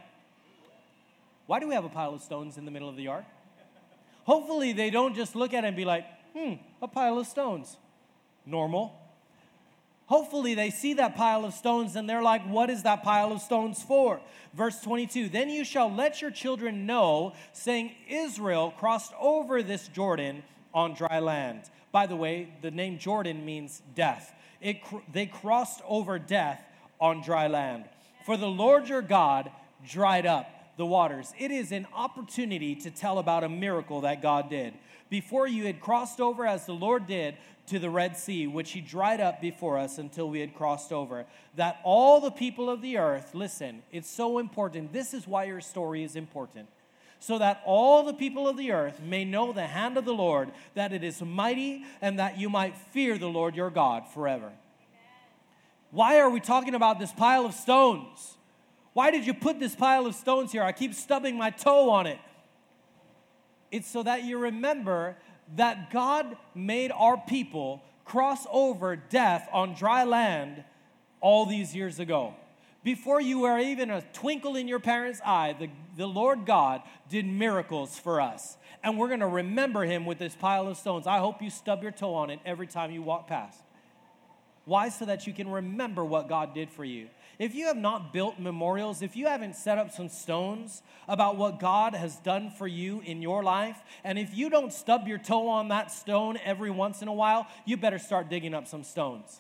why do we have a pile of stones in the middle of the yard? Hopefully they don't just look at it and be like, hmm, a pile of stones. Normal. Hopefully they see that pile of stones and they're like, what is that pile of stones for? Verse twenty-two, then you shall let your children know, saying, Israel crossed over this Jordan on dry land. By the way, the name Jordan means death. It, they crossed over death on dry land. For the Lord your God dried up the waters. It is an opportunity to tell about a miracle that God did. Before you had crossed over as the Lord did to the Red Sea, which he dried up before us until we had crossed over, that all the people of the earth, listen, it's so important. This is why your story is important. So that all the people of the earth may know the hand of the Lord, that it is mighty, and that you might fear the Lord your God forever. Amen. Why are we talking about this pile of stones? Why did you put this pile of stones here? I keep stubbing my toe on it. It's so that you remember that God made our people cross over death on dry land all these years ago. Before you were even a twinkle in your parents' eye, the, the Lord God did miracles for us. And we're going to remember him with this pile of stones. I hope you stub your toe on it every time you walk past. Why? So that you can remember what God did for you. If you have not built memorials, if you haven't set up some stones about what God has done for you in your life, and if you don't stub your toe on that stone every once in a while, you better start digging up some stones.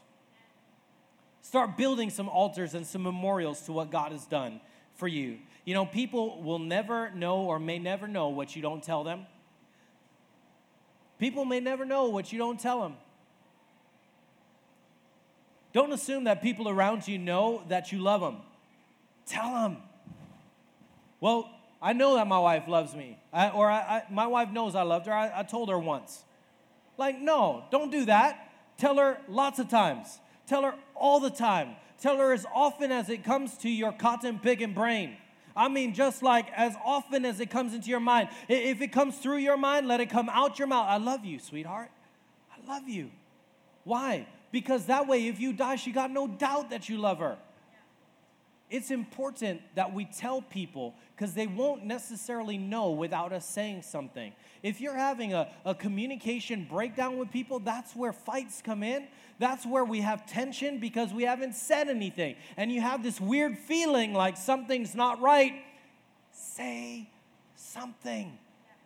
Start building some altars and some memorials to what God has done for you. You know, people will never know or may never know what you don't tell them. People may never know what you don't tell them. Don't assume that people around you know that you love them. Tell them. Well, I know that my wife loves me. I, or I, I, my wife knows I loved her. I, I told her once. Like, no, don't do that. Tell her lots of times. Tell her all the time. Tell her as often as it comes to your cotton picking brain. I mean, just like as often as it comes into your mind. If it comes through your mind, let it come out your mouth. I love you, sweetheart. I love you. Why? Because that way, if you die, she got no doubt that you love her. It's important that we tell people because they won't necessarily know without us saying something. If you're having a, a communication breakdown with people, that's where fights come in. That's where we have tension because we haven't said anything. And you have this weird feeling like something's not right. Say something.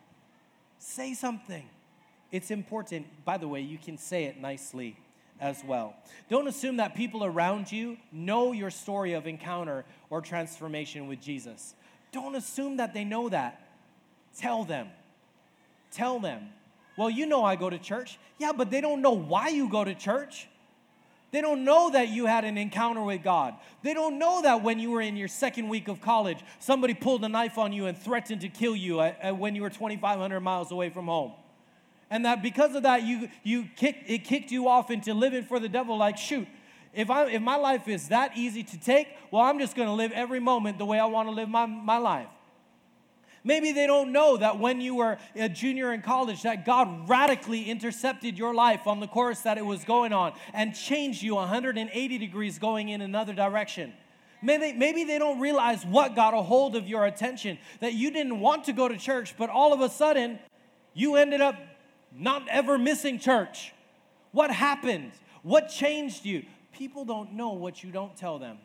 Say something. It's important. By the way, you can say it nicely as well. Don't assume that people around you know your story of encounter or transformation with Jesus. Don't assume that they know that. Tell them. Tell them. Well, you know I go to church. Yeah, but they don't know why you go to church. They don't know that you had an encounter with God. They don't know that when you were in your second week of college, somebody pulled a knife on you and threatened to kill you at, at when you were twenty-five hundred miles away from home. And that because of that, you you kicked it kicked you off into living for the devil. Like, shoot, if I if my life is that easy to take, well, I'm just going to live every moment the way I want to live my, my life. Maybe they don't know that when you were a junior in college, that God radically intercepted your life on the course that it was going on and changed you one hundred eighty degrees going in another direction. Maybe, maybe they don't realize what got a hold of your attention, that you didn't want to go to church, but all of a sudden, you ended up not ever missing church. What happened? What changed you? People don't know what you don't tell them.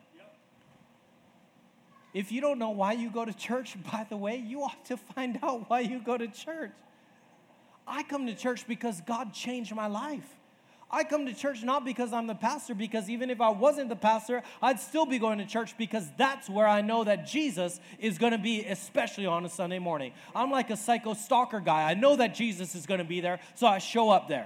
If you don't know why you go to church, by the way, you ought to find out why you go to church. I come to church because God changed my life. I come to church not because I'm the pastor, because even if I wasn't the pastor, I'd still be going to church because that's where I know that Jesus is going to be, especially on a Sunday morning. I'm like a psycho stalker guy. I know that Jesus is going to be there, so I show up there.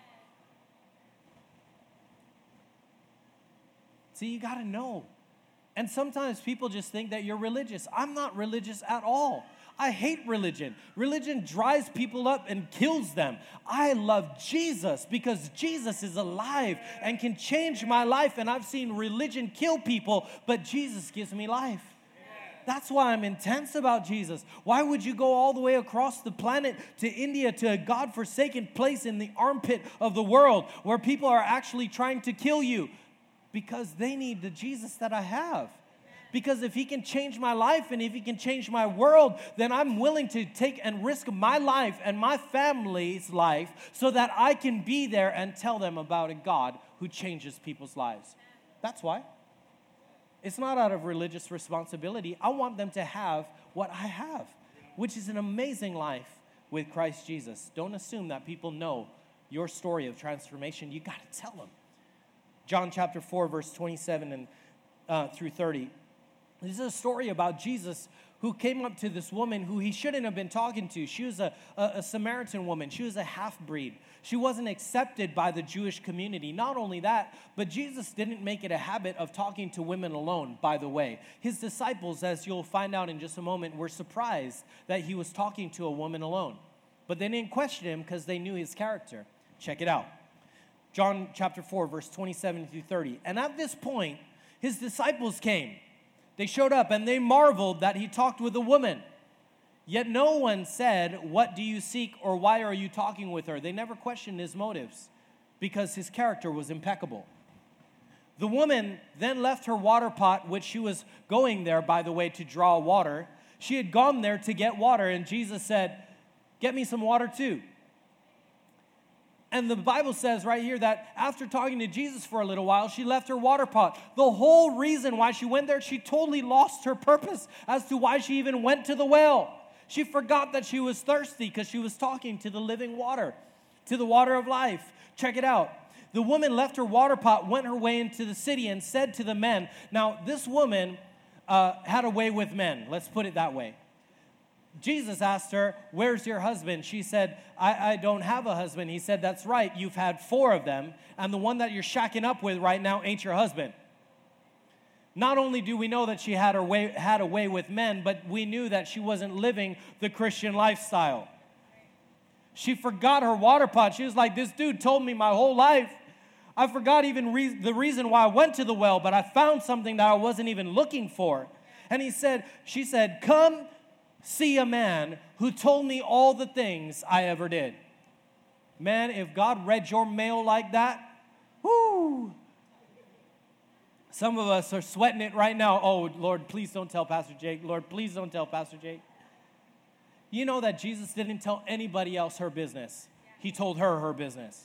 See, you got to know. And sometimes people just think that you're religious. I'm not religious at all. I hate religion. Religion dries people up and kills them. I love Jesus because Jesus is alive and can change my life. And I've seen religion kill people, but Jesus gives me life. That's why I'm intense about Jesus. Why would you go all the way across the planet to India, to a God-forsaken place in the armpit of the world where people are actually trying to kill you? Because they need the Jesus that I have. Because if he can change my life and if he can change my world, then I'm willing to take and risk my life and my family's life so that I can be there and tell them about a God who changes people's lives. That's why. It's not out of religious responsibility. I want them to have what I have, which is an amazing life with Christ Jesus. Don't assume that people know your story of transformation. You got to tell them. John chapter four, verse twenty-seven and uh, through thirty. This is a story about Jesus who came up to this woman who he shouldn't have been talking to. She was a, a, a Samaritan woman. She was a half-breed. She wasn't accepted by the Jewish community. Not only that, but Jesus didn't make it a habit of talking to women alone, by the way. His disciples, as you'll find out in just a moment, were surprised that he was talking to a woman alone. But they didn't question him because they knew his character. Check it out. John chapter four, verse twenty-seven through thirty. And at this point, his disciples came. They showed up and they marveled that he talked with a woman. Yet no one said, "What do you seek?" or "Why are you talking with her?" They never questioned his motives because his character was impeccable. The woman then left her water pot, which she was going there, by the way, to draw water. She had gone there to get water, and Jesus said, "Get me some water too." And the Bible says right here that after talking to Jesus for a little while, she left her water pot. The whole reason why she went there, she totally lost her purpose as to why she even went to the well. She forgot that she was thirsty because she was talking to the living water, to the water of life. Check it out. The woman left her water pot, went her way into the city, and said to the men. Now, this woman uh, had a way with men. Let's put it that way. Jesus asked her, where's your husband? She said, I, I don't have a husband. He said, that's right. You've had four of them, and the one that you're shacking up with right now ain't your husband. Not only do we know that she had her way, had a way with men, but we knew that she wasn't living the Christian lifestyle. She forgot her water pot. She was like, this dude told me my whole life. I forgot even re- the reason why I went to the well, but I found something that I wasn't even looking for. And he said, she said, come see a man who told me all the things I ever did. Man, if God read your mail like that, whoo. Some of us are sweating it right now. Oh, Lord, please don't tell Pastor Jake. Lord, please don't tell Pastor Jake. You know that Jesus didn't tell anybody else her business. He told her her business.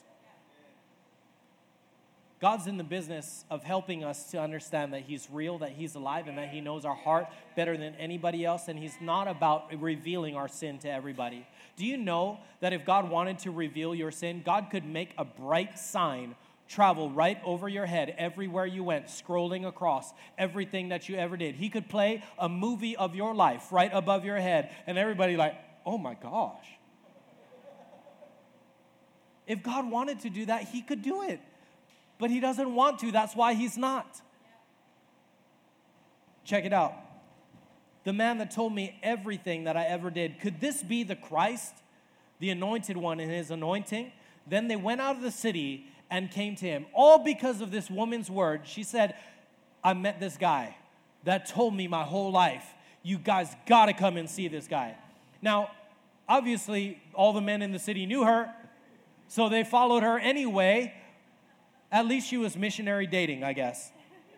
God's in the business of helping us to understand that He's real, that He's alive, and that He knows our heart better than anybody else, and He's not about revealing our sin to everybody. Do you know that if God wanted to reveal your sin, God could make a bright sign travel right over your head everywhere you went, scrolling across everything that you ever did. He could play a movie of your life right above your head, and everybody like, oh my gosh. If God wanted to do that, He could do it. But He doesn't want to. That's why He's not. Check it out. The man that told me everything that I ever did, could this be the Christ, the anointed one in His anointing? Then they went out of the city and came to Him. All because of this woman's word. She said, I met this guy that told me my whole life. You guys got to come and see this guy. Now, obviously, all the men in the city knew her, so they followed her anyway. At least she was missionary dating, I guess.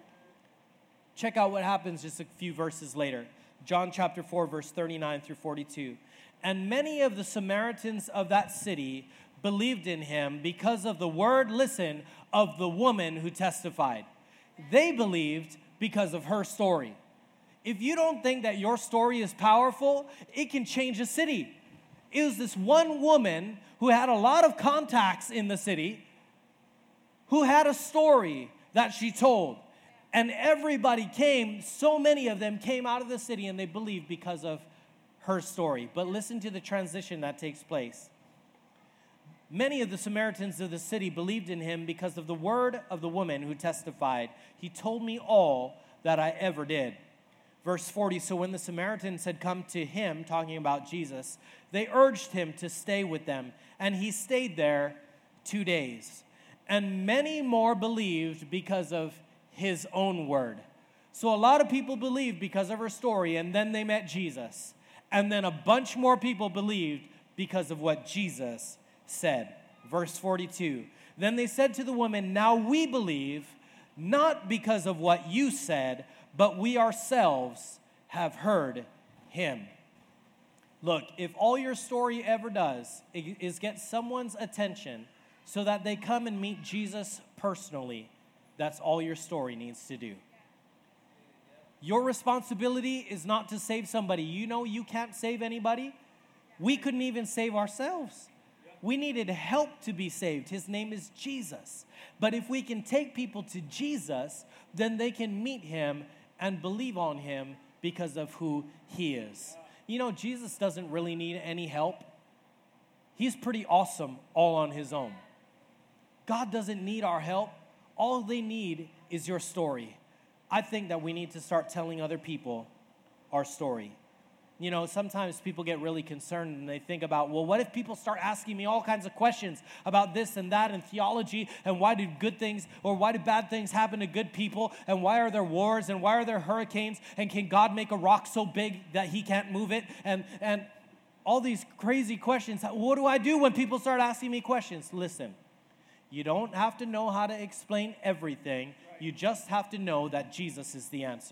Check out what happens just a few verses later. John chapter four, verse thirty-nine through forty-two. And many of the Samaritans of that city believed in Him because of the word, listen, of the woman who testified. They believed because of her story. If you don't think that your story is powerful, it can change a city. It was this one woman who had a lot of contacts in the city, who had a story that she told. And everybody came, so many of them came out of the city and they believed because of her story. But listen to the transition that takes place. Many of the Samaritans of the city believed in Him because of the word of the woman who testified. He told me all that I ever did. Verse forty, so when the Samaritans had come to Him, talking about Jesus, they urged Him to stay with them. And He stayed there two days. And many more believed because of His own word. So a lot of people believed because of her story, and then they met Jesus. And then a bunch more people believed because of what Jesus said. Verse forty-two, then they said to the woman, now we believe, not because of what you said, but we ourselves have heard Him. Look, if all your story ever does is get someone's attention so that they come and meet Jesus personally, that's all your story needs to do. Your responsibility is not to save somebody. You know you can't save anybody. We couldn't even save ourselves. We needed help to be saved. His name is Jesus. But if we can take people to Jesus, then they can meet Him and believe on Him because of who He is. You know, Jesus doesn't really need any help. He's pretty awesome all on His own. God doesn't need our help. All they need is your story. I think that we need to start telling other people our story. You know, sometimes people get really concerned and they think about, well, what if people start asking me all kinds of questions about this and that and theology, and why do good things or why do bad things happen to good people, and why are there wars and why are there hurricanes, and can God make a rock so big that He can't move it, and and all these crazy questions. What do I do when people start asking me questions? Listen, you don't have to know how to explain everything. You just have to know that Jesus is the answer.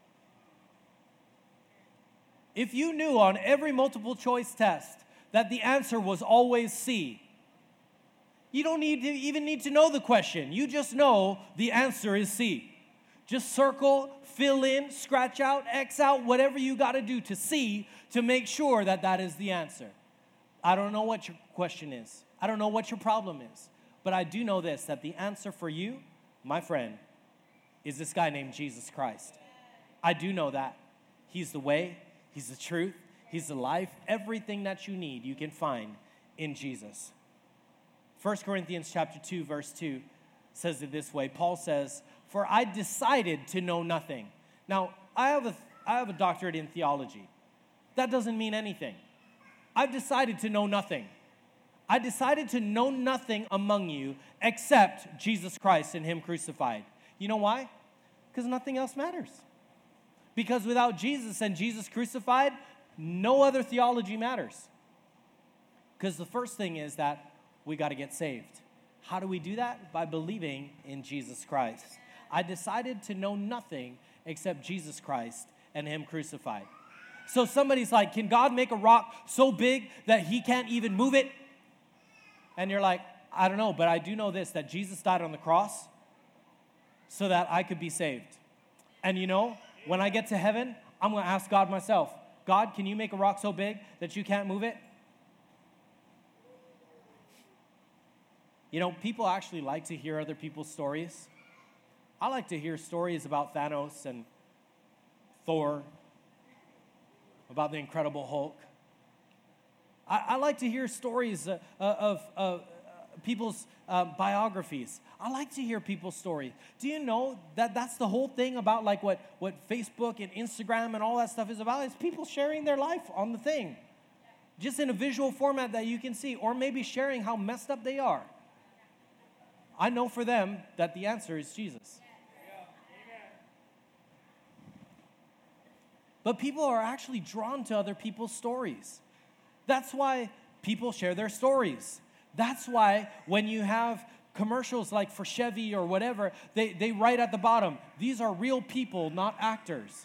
If you knew on every multiple choice test that the answer was always C, you don't need to even need to know the question. You just know the answer is C. Just circle, fill in, scratch out, X out, whatever you got to do to see to make sure that that is the answer. I don't know what your question is. I don't know what your problem is. But I do know this, that the answer for you, my friend, is this guy named Jesus Christ. I do know that. He's the way. He's the truth. He's the life. Everything that you need, you can find in Jesus. First Corinthians chapter two, verse two says it this way. Paul says, "For I decided to know nothing." Now, I have a, I have a doctorate in theology. That doesn't mean anything. I've decided to know nothing. I decided to know nothing among you except Jesus Christ and Him crucified. You know why? Because nothing else matters. Because without Jesus and Jesus crucified, no other theology matters. Because the first thing is that we got to get saved. How do we do that? By believing in Jesus Christ. I decided to know nothing except Jesus Christ and Him crucified. So somebody's like, can God make a rock so big that He can't even move it? And you're like, I don't know, but I do know this, that Jesus died on the cross so that I could be saved. And you know, when I get to heaven, I'm going to ask God myself, God, can you make a rock so big that you can't move it? You know, people actually like to hear other people's stories. I like to hear stories about Thanos and Thor, about the Incredible Hulk. I, I like to hear stories uh, of, of uh, people's uh, biographies. I like to hear people's stories. Do you know that that's the whole thing about like what, what Facebook and Instagram and all that stuff is about? It's people sharing their life on the thing. Just in a visual format that you can see. Or maybe sharing how messed up they are. I know for them that the answer is Jesus. But people are actually drawn to other people's stories. That's why people share their stories. That's why when you have commercials like for Chevy or whatever, they, they write at the bottom, these are real people, not actors.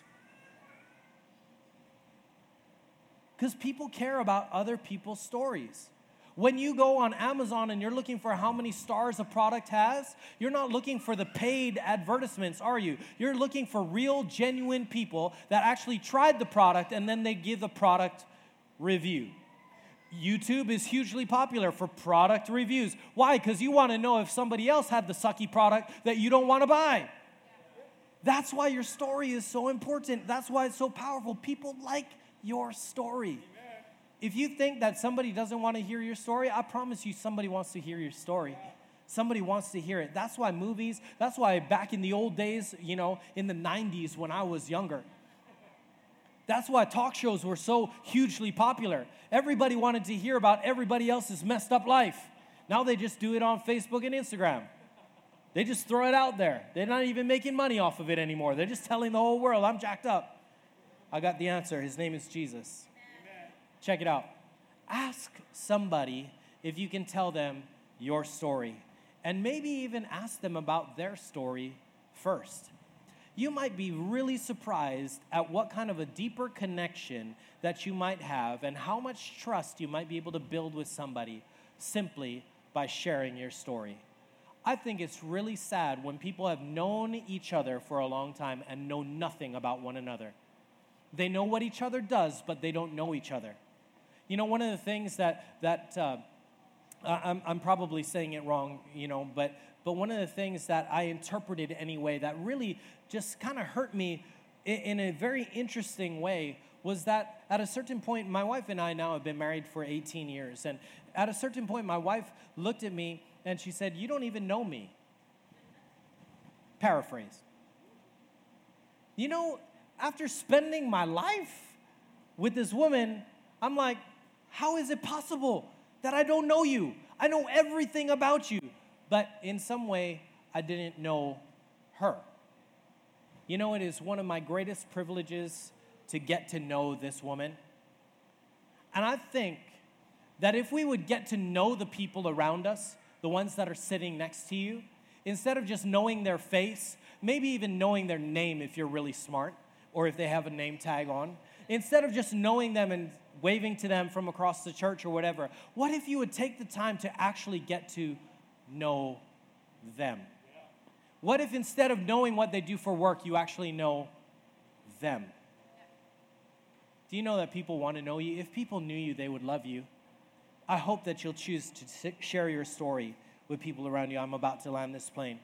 Because people care about other people's stories. When you go on Amazon and you're looking for how many stars a product has, you're not looking for the paid advertisements, are you? You're looking for real, genuine people that actually tried the product and then they give the product review. YouTube is hugely popular for product reviews. Why? Because you want to know if somebody else had the sucky product that you don't want to buy. That's why your story is so important. That's why it's so powerful. People like your story. If you think that somebody doesn't want to hear your story, I promise you somebody wants to hear your story. Somebody wants to hear it. That's why movies, that's why back in the old days, you know, in the nineties when I was younger, that's why talk shows were so hugely popular. Everybody wanted to hear about everybody else's messed up life. Now they just do it on Facebook and Instagram. They just throw it out there. They're not even making money off of it anymore. They're just telling the whole world, I'm jacked up. I got the answer. His name is Jesus. Check it out. Ask somebody if you can tell them your story. And maybe even ask them about their story first. You might be really surprised at what kind of a deeper connection that you might have and how much trust you might be able to build with somebody simply by sharing your story. I think it's really sad when people have known each other for a long time and know nothing about one another. They know what each other does, but they don't know each other. You know, one of the things that, that uh, I'm, I'm probably saying it wrong, you know, but, but one of the things that I interpreted anyway that really just kind of hurt me in, in a very interesting way was that at a certain point, my wife and I now have been married for eighteen years. And at a certain point, my wife looked at me and she said, "You don't even know me." Paraphrase. You know, after spending my life with this woman, I'm like, how is it possible that I don't know you? I know everything about you. But in some way, I didn't know her. You know, it is one of my greatest privileges to get to know this woman. And I think that if we would get to know the people around us, the ones that are sitting next to you, instead of just knowing their face, maybe even knowing their name if you're really smart, or if they have a name tag on, instead of just knowing them and waving to them from across the church or whatever, what if you would take the time to actually get to know them? What if instead of knowing what they do for work, you actually know them? Do you know that people want to know you? If people knew you, they would love you. I hope that you'll choose to share your story with people around you. I'm about to land this plane.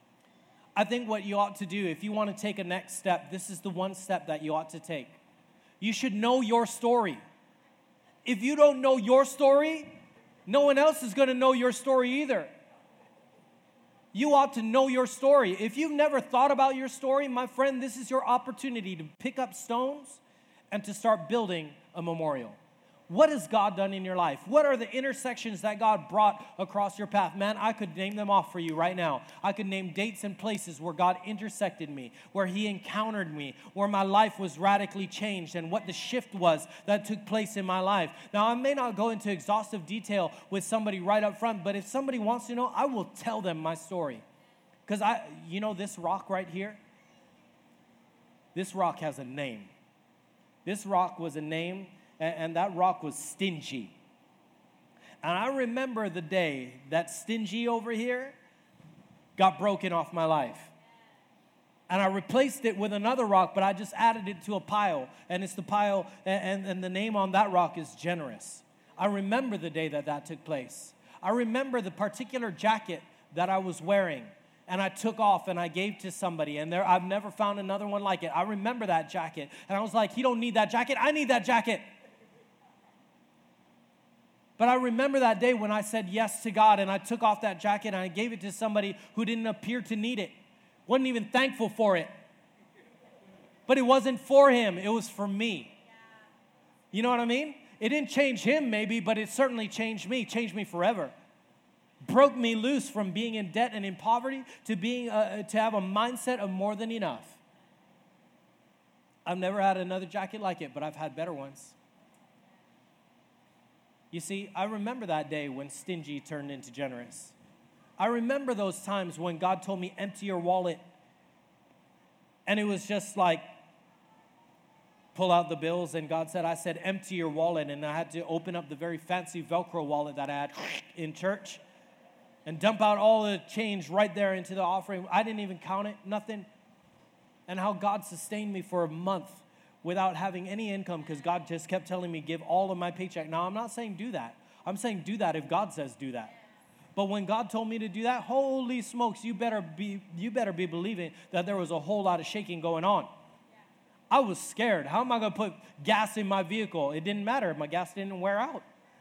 I think what you ought to do, if you want to take a next step, this is the one step that you ought to take. You should know your story. If you don't know your story, no one else is going to know your story either. You ought to know your story. If you've never thought about your story, my friend, this is your opportunity to pick up stones and to start building a memorial. What has God done in your life? What are the intersections that God brought across your path? Man, I could name them off for you right now. I could name dates and places where God intersected me, where He encountered me, where my life was radically changed, and what the shift was that took place in my life. Now, I may not go into exhaustive detail with somebody right up front, but if somebody wants to know, I will tell them my story. Because I, you know, this rock right here, this rock has a name. This rock was a name. And that rock was Stingy. And I remember the day that Stingy over here got broken off my life. And I replaced it with another rock, but I just added it to a pile. And it's the pile, and, and the name on that rock is Generous. I remember the day that that took place. I remember the particular jacket that I was wearing. And I took off and I gave to somebody. And there, I've never found another one like it. I remember that jacket. And I was like, you don't need that jacket. I need that jacket. But I remember that day when I said yes to God and I took off that jacket and I gave it to somebody who didn't appear to need it, wasn't even thankful for it. But it wasn't for him, it was for me. You know what I mean? It didn't change him maybe, but it certainly changed me, changed me forever. Broke me loose from being in debt and in poverty to being uh, to have a mindset of more than enough. I've never had another jacket like it, but I've had better ones. You see, I remember that day when Stingy turned into Generous. I remember those times when God told me, empty your wallet. And it was just like, pull out the bills. And God said, I said, empty your wallet. And I had to open up the very fancy Velcro wallet that I had in church and dump out all the change right there into the offering. I didn't even count it, nothing. And how God sustained me for a month without having any income, because God just kept telling me, give all of my paycheck. Now, I'm not saying do that. I'm saying do that if God says do that. But when God told me to do that, holy smokes, you better be you better be believing that there was a whole lot of shaking going on. I was scared. How am I going to put gas in my vehicle? It didn't matter. My gas didn't wear out.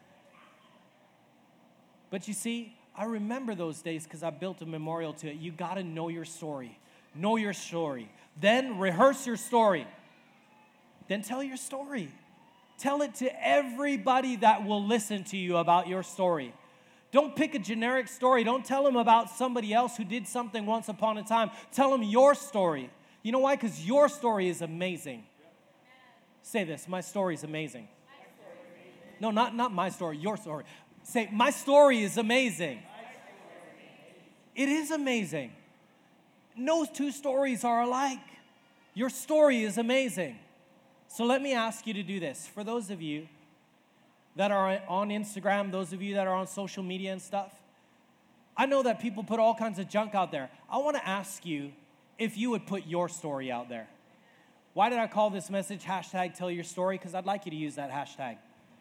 But you see, I remember those days because I built a memorial to it. You got to know your story. Know your story. Then rehearse your story. Then tell your story. Tell it to everybody that will listen to you about your story. Don't pick a generic story. Don't tell them about somebody else who did something once upon a time. Tell them your story. You know why? Because your story is amazing. Say this, my story is amazing. No, not, not my story, your story. Say, my story is amazing. It is amazing. No two stories are alike. Your story is amazing. So let me ask you to do this. For those of you that are on Instagram, those of you that are on social media and stuff, I know that people put all kinds of junk out there. I want to ask you if you would put your story out there. Why did I call this message hashtag tell your story? Because I'd like you to use that hashtag.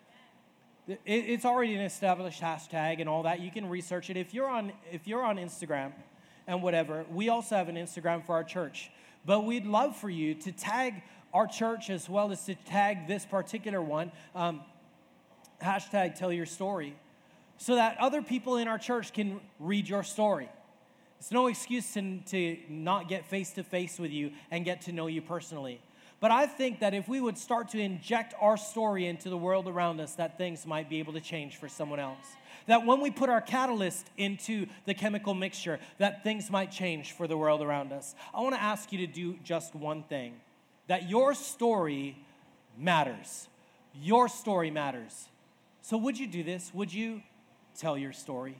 It's already an established hashtag and all that. You can research it. If you're on, if you're on Instagram and whatever, we also have an Instagram for our church. But we'd love for you to tag our church as well as to tag this particular one, um, hashtag tell your story, so that other people in our church can read your story. It's no excuse to, to not get face-to-face with you and get to know you personally. But I think that if we would start to inject our story into the world around us, that things might be able to change for someone else. That when we put our catalyst into the chemical mixture, that things might change for the world around us. I want to ask you to do just one thing. That your story matters. Your story matters. So would you do this? Would you tell your story?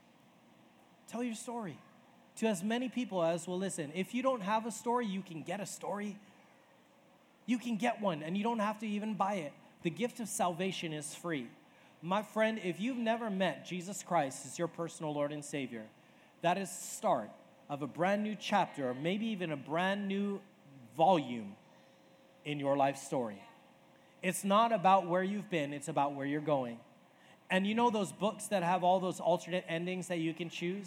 Tell your story to as many people as will listen. If you don't have a story, you can get a story. You can get one, and you don't have to even buy it. The gift of salvation is free. My friend, if you've never met Jesus Christ as your personal Lord and Savior, that is the start of a brand new chapter, or maybe even a brand new volume in your life story. It's not about where you've been, it's about where you're going. And you know those books that have all those alternate endings that you can choose?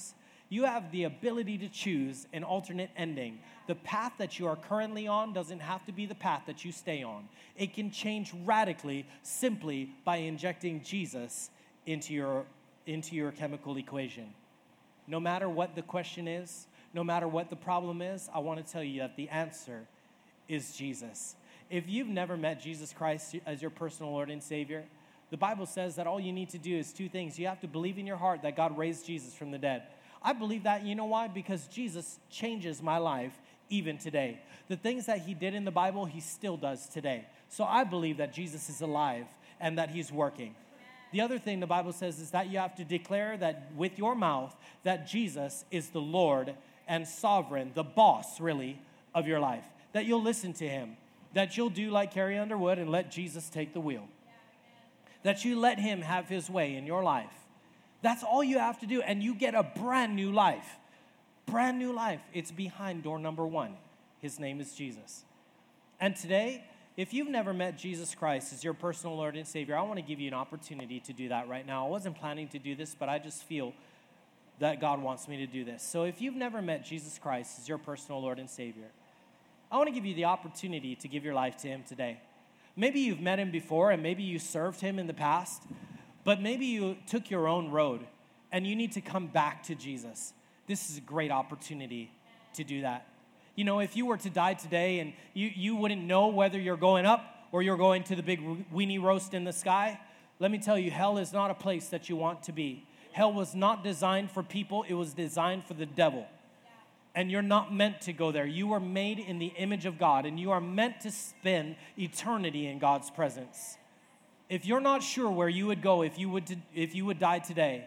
You have the ability to choose an alternate ending. The path that you are currently on doesn't have to be the path that you stay on. It can change radically simply by injecting Jesus into your, into your chemical equation. No matter what the question is, no matter what the problem is, I want to tell you that the answer is Jesus. If you've never met Jesus Christ as your personal Lord and Savior, the Bible says that all you need to do is two things. You have to believe in your heart that God raised Jesus from the dead. I believe that, you know why? Because Jesus changes my life even today. The things that he did in the Bible, he still does today. So I believe that Jesus is alive and that he's working. The other thing the Bible says is that you have to declare that with your mouth that Jesus is the Lord and sovereign, the boss, really, of your life. That you'll listen to him. That you'll do like Carrie Underwood and let Jesus take the wheel. That you let him have his way in your life. That's all you have to do, and you get a brand new life. Brand new life. It's behind door number one. His name is Jesus. And today, if you've never met Jesus Christ as your personal Lord and Savior, I want to give you an opportunity to do that right now. I wasn't planning to do this, but I just feel that God wants me to do this. So if you've never met Jesus Christ as your personal Lord and Savior, I want to give you the opportunity to give your life to him today. Maybe you've met him before, and maybe you served him in the past, but maybe you took your own road, and you need to come back to Jesus. This is a great opportunity to do that. You know, if you were to die today, and you, you wouldn't know whether you're going up or you're going to the big weenie roast in the sky, let me tell you, hell is not a place that you want to be. Hell was not designed for people. It was designed for the devil. And you're not meant to go there. You were made in the image of God, and you are meant to spend eternity in God's presence. If you're not sure where you would go if you would, to, if you would die today,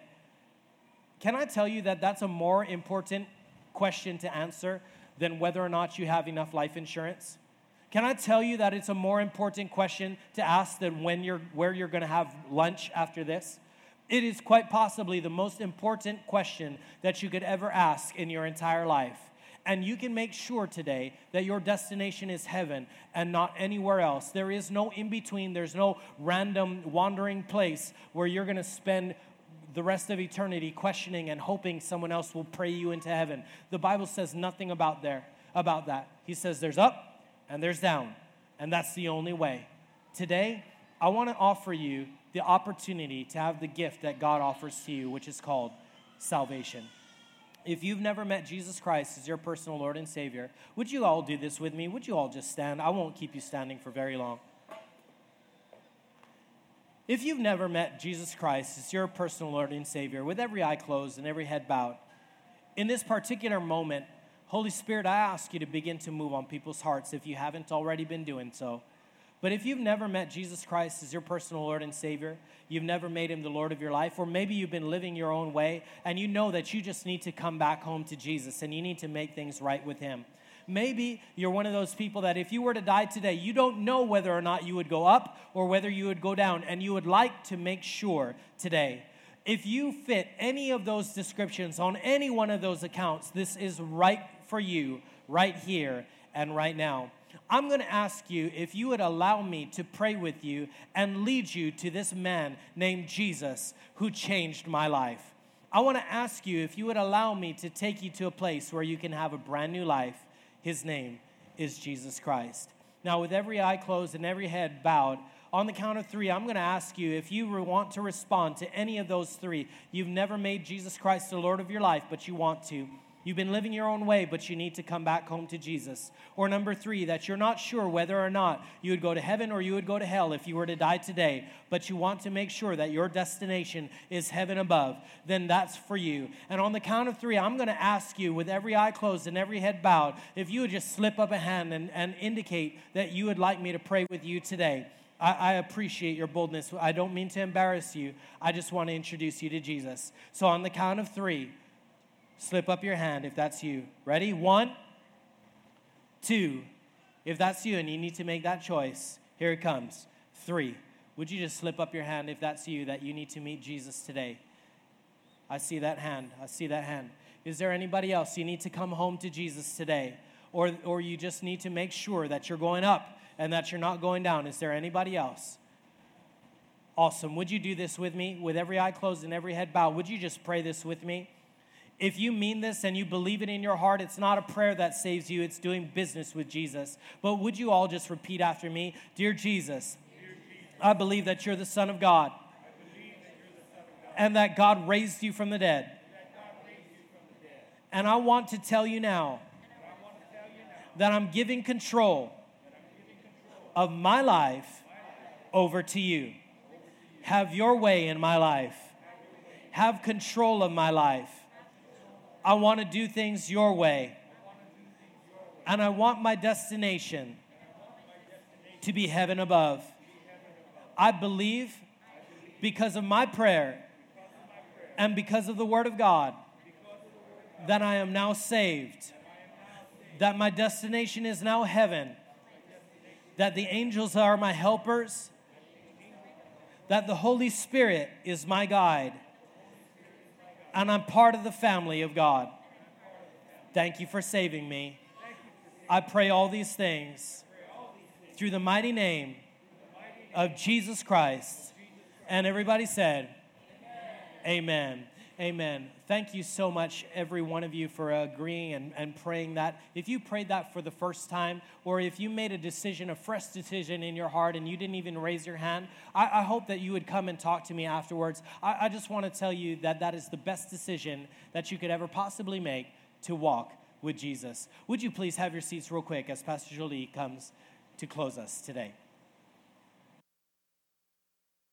can I tell you that that's a more important question to answer than whether or not you have enough life insurance? Can I tell you that it's a more important question to ask than when you're, where you're going to have lunch after this? It is quite possibly the most important question that you could ever ask in your entire life. And you can make sure today that your destination is heaven and not anywhere else. There is no in-between. There's no random wandering place where you're going to spend the rest of eternity questioning and hoping someone else will pray you into heaven. The Bible says nothing about there about that. He says there's up and there's down, and that's the only way. Today, I want to offer you the opportunity to have the gift that God offers to you, which is called salvation. If you've never met Jesus Christ as your personal Lord and Savior, would you all do this with me? Would you all just stand? I won't keep you standing for very long. If you've never met Jesus Christ as your personal Lord and Savior, with every eye closed and every head bowed, in this particular moment, Holy Spirit, I ask you to begin to move on people's hearts if you haven't already been doing so. But if you've never met Jesus Christ as your personal Lord and Savior, you've never made him the Lord of your life, or maybe you've been living your own way and you know that you just need to come back home to Jesus and you need to make things right with him. Maybe you're one of those people that if you were to die today, you don't know whether or not you would go up or whether you would go down, and you would like to make sure today. If you fit any of those descriptions on any one of those accounts, this is right for you, right here and right now. I'm going to ask you if you would allow me to pray with you and lead you to this man named Jesus who changed my life. I want to ask you if you would allow me to take you to a place where you can have a brand new life. His name is Jesus Christ. Now, with every eye closed and every head bowed, on the count of three, I'm going to ask you if you want to respond to any of those three. You've never made Jesus Christ the Lord of your life, but you want to. You've been living your own way, but you need to come back home to Jesus. Or number three, that you're not sure whether or not you would go to heaven or you would go to hell if you were to die today, but you want to make sure that your destination is heaven above, then that's for you. And on the count of three, I'm going to ask you, with every eye closed and every head bowed, if you would just slip up a hand and, and indicate that you would like me to pray with you today. I, I appreciate your boldness. I don't mean to embarrass you. I just want to introduce you to Jesus. So on the count of three, slip up your hand if that's you. Ready? One, two. If that's you and you need to make that choice, here it comes. Three. Would you just slip up your hand if that's you, that you need to meet Jesus today? I see that hand. I see that hand. Is there anybody else? You need to come home to Jesus today. Or, or you just need to make sure that you're going up and that you're not going down. Is there anybody else? Awesome. Would you do this with me? With every eye closed and every head bowed, would you just pray this with me? If you mean this and you believe it in your heart, it's not a prayer that saves you, it's doing business with Jesus. But would you all just repeat after me? Dear Jesus, I believe that you're the Son of God, and that God raised you from the dead. And I want to tell you now that I'm giving control of my life over to you. Have your way in my life. Have control of my life. I want to do things your way. And I want my destination to be heaven above. I believe because of my prayer and because of the Word of God that I am now saved, that my destination is now heaven, that the angels are my helpers, that the Holy Spirit is my guide, and I'm part of the family of God. Thank you for saving me. I pray all these things through the mighty name of Jesus Christ. And everybody said, amen. Amen. Thank you so much, every one of you, for agreeing and, and praying that. If you prayed that for the first time, or if you made a decision, a fresh decision in your heart, and you didn't even raise your hand, I, I hope that you would come and talk to me afterwards. I, I just want to tell you that that is the best decision that you could ever possibly make to walk with Jesus. Would you please have your seats real quick as Pastor Jolie comes to close us today?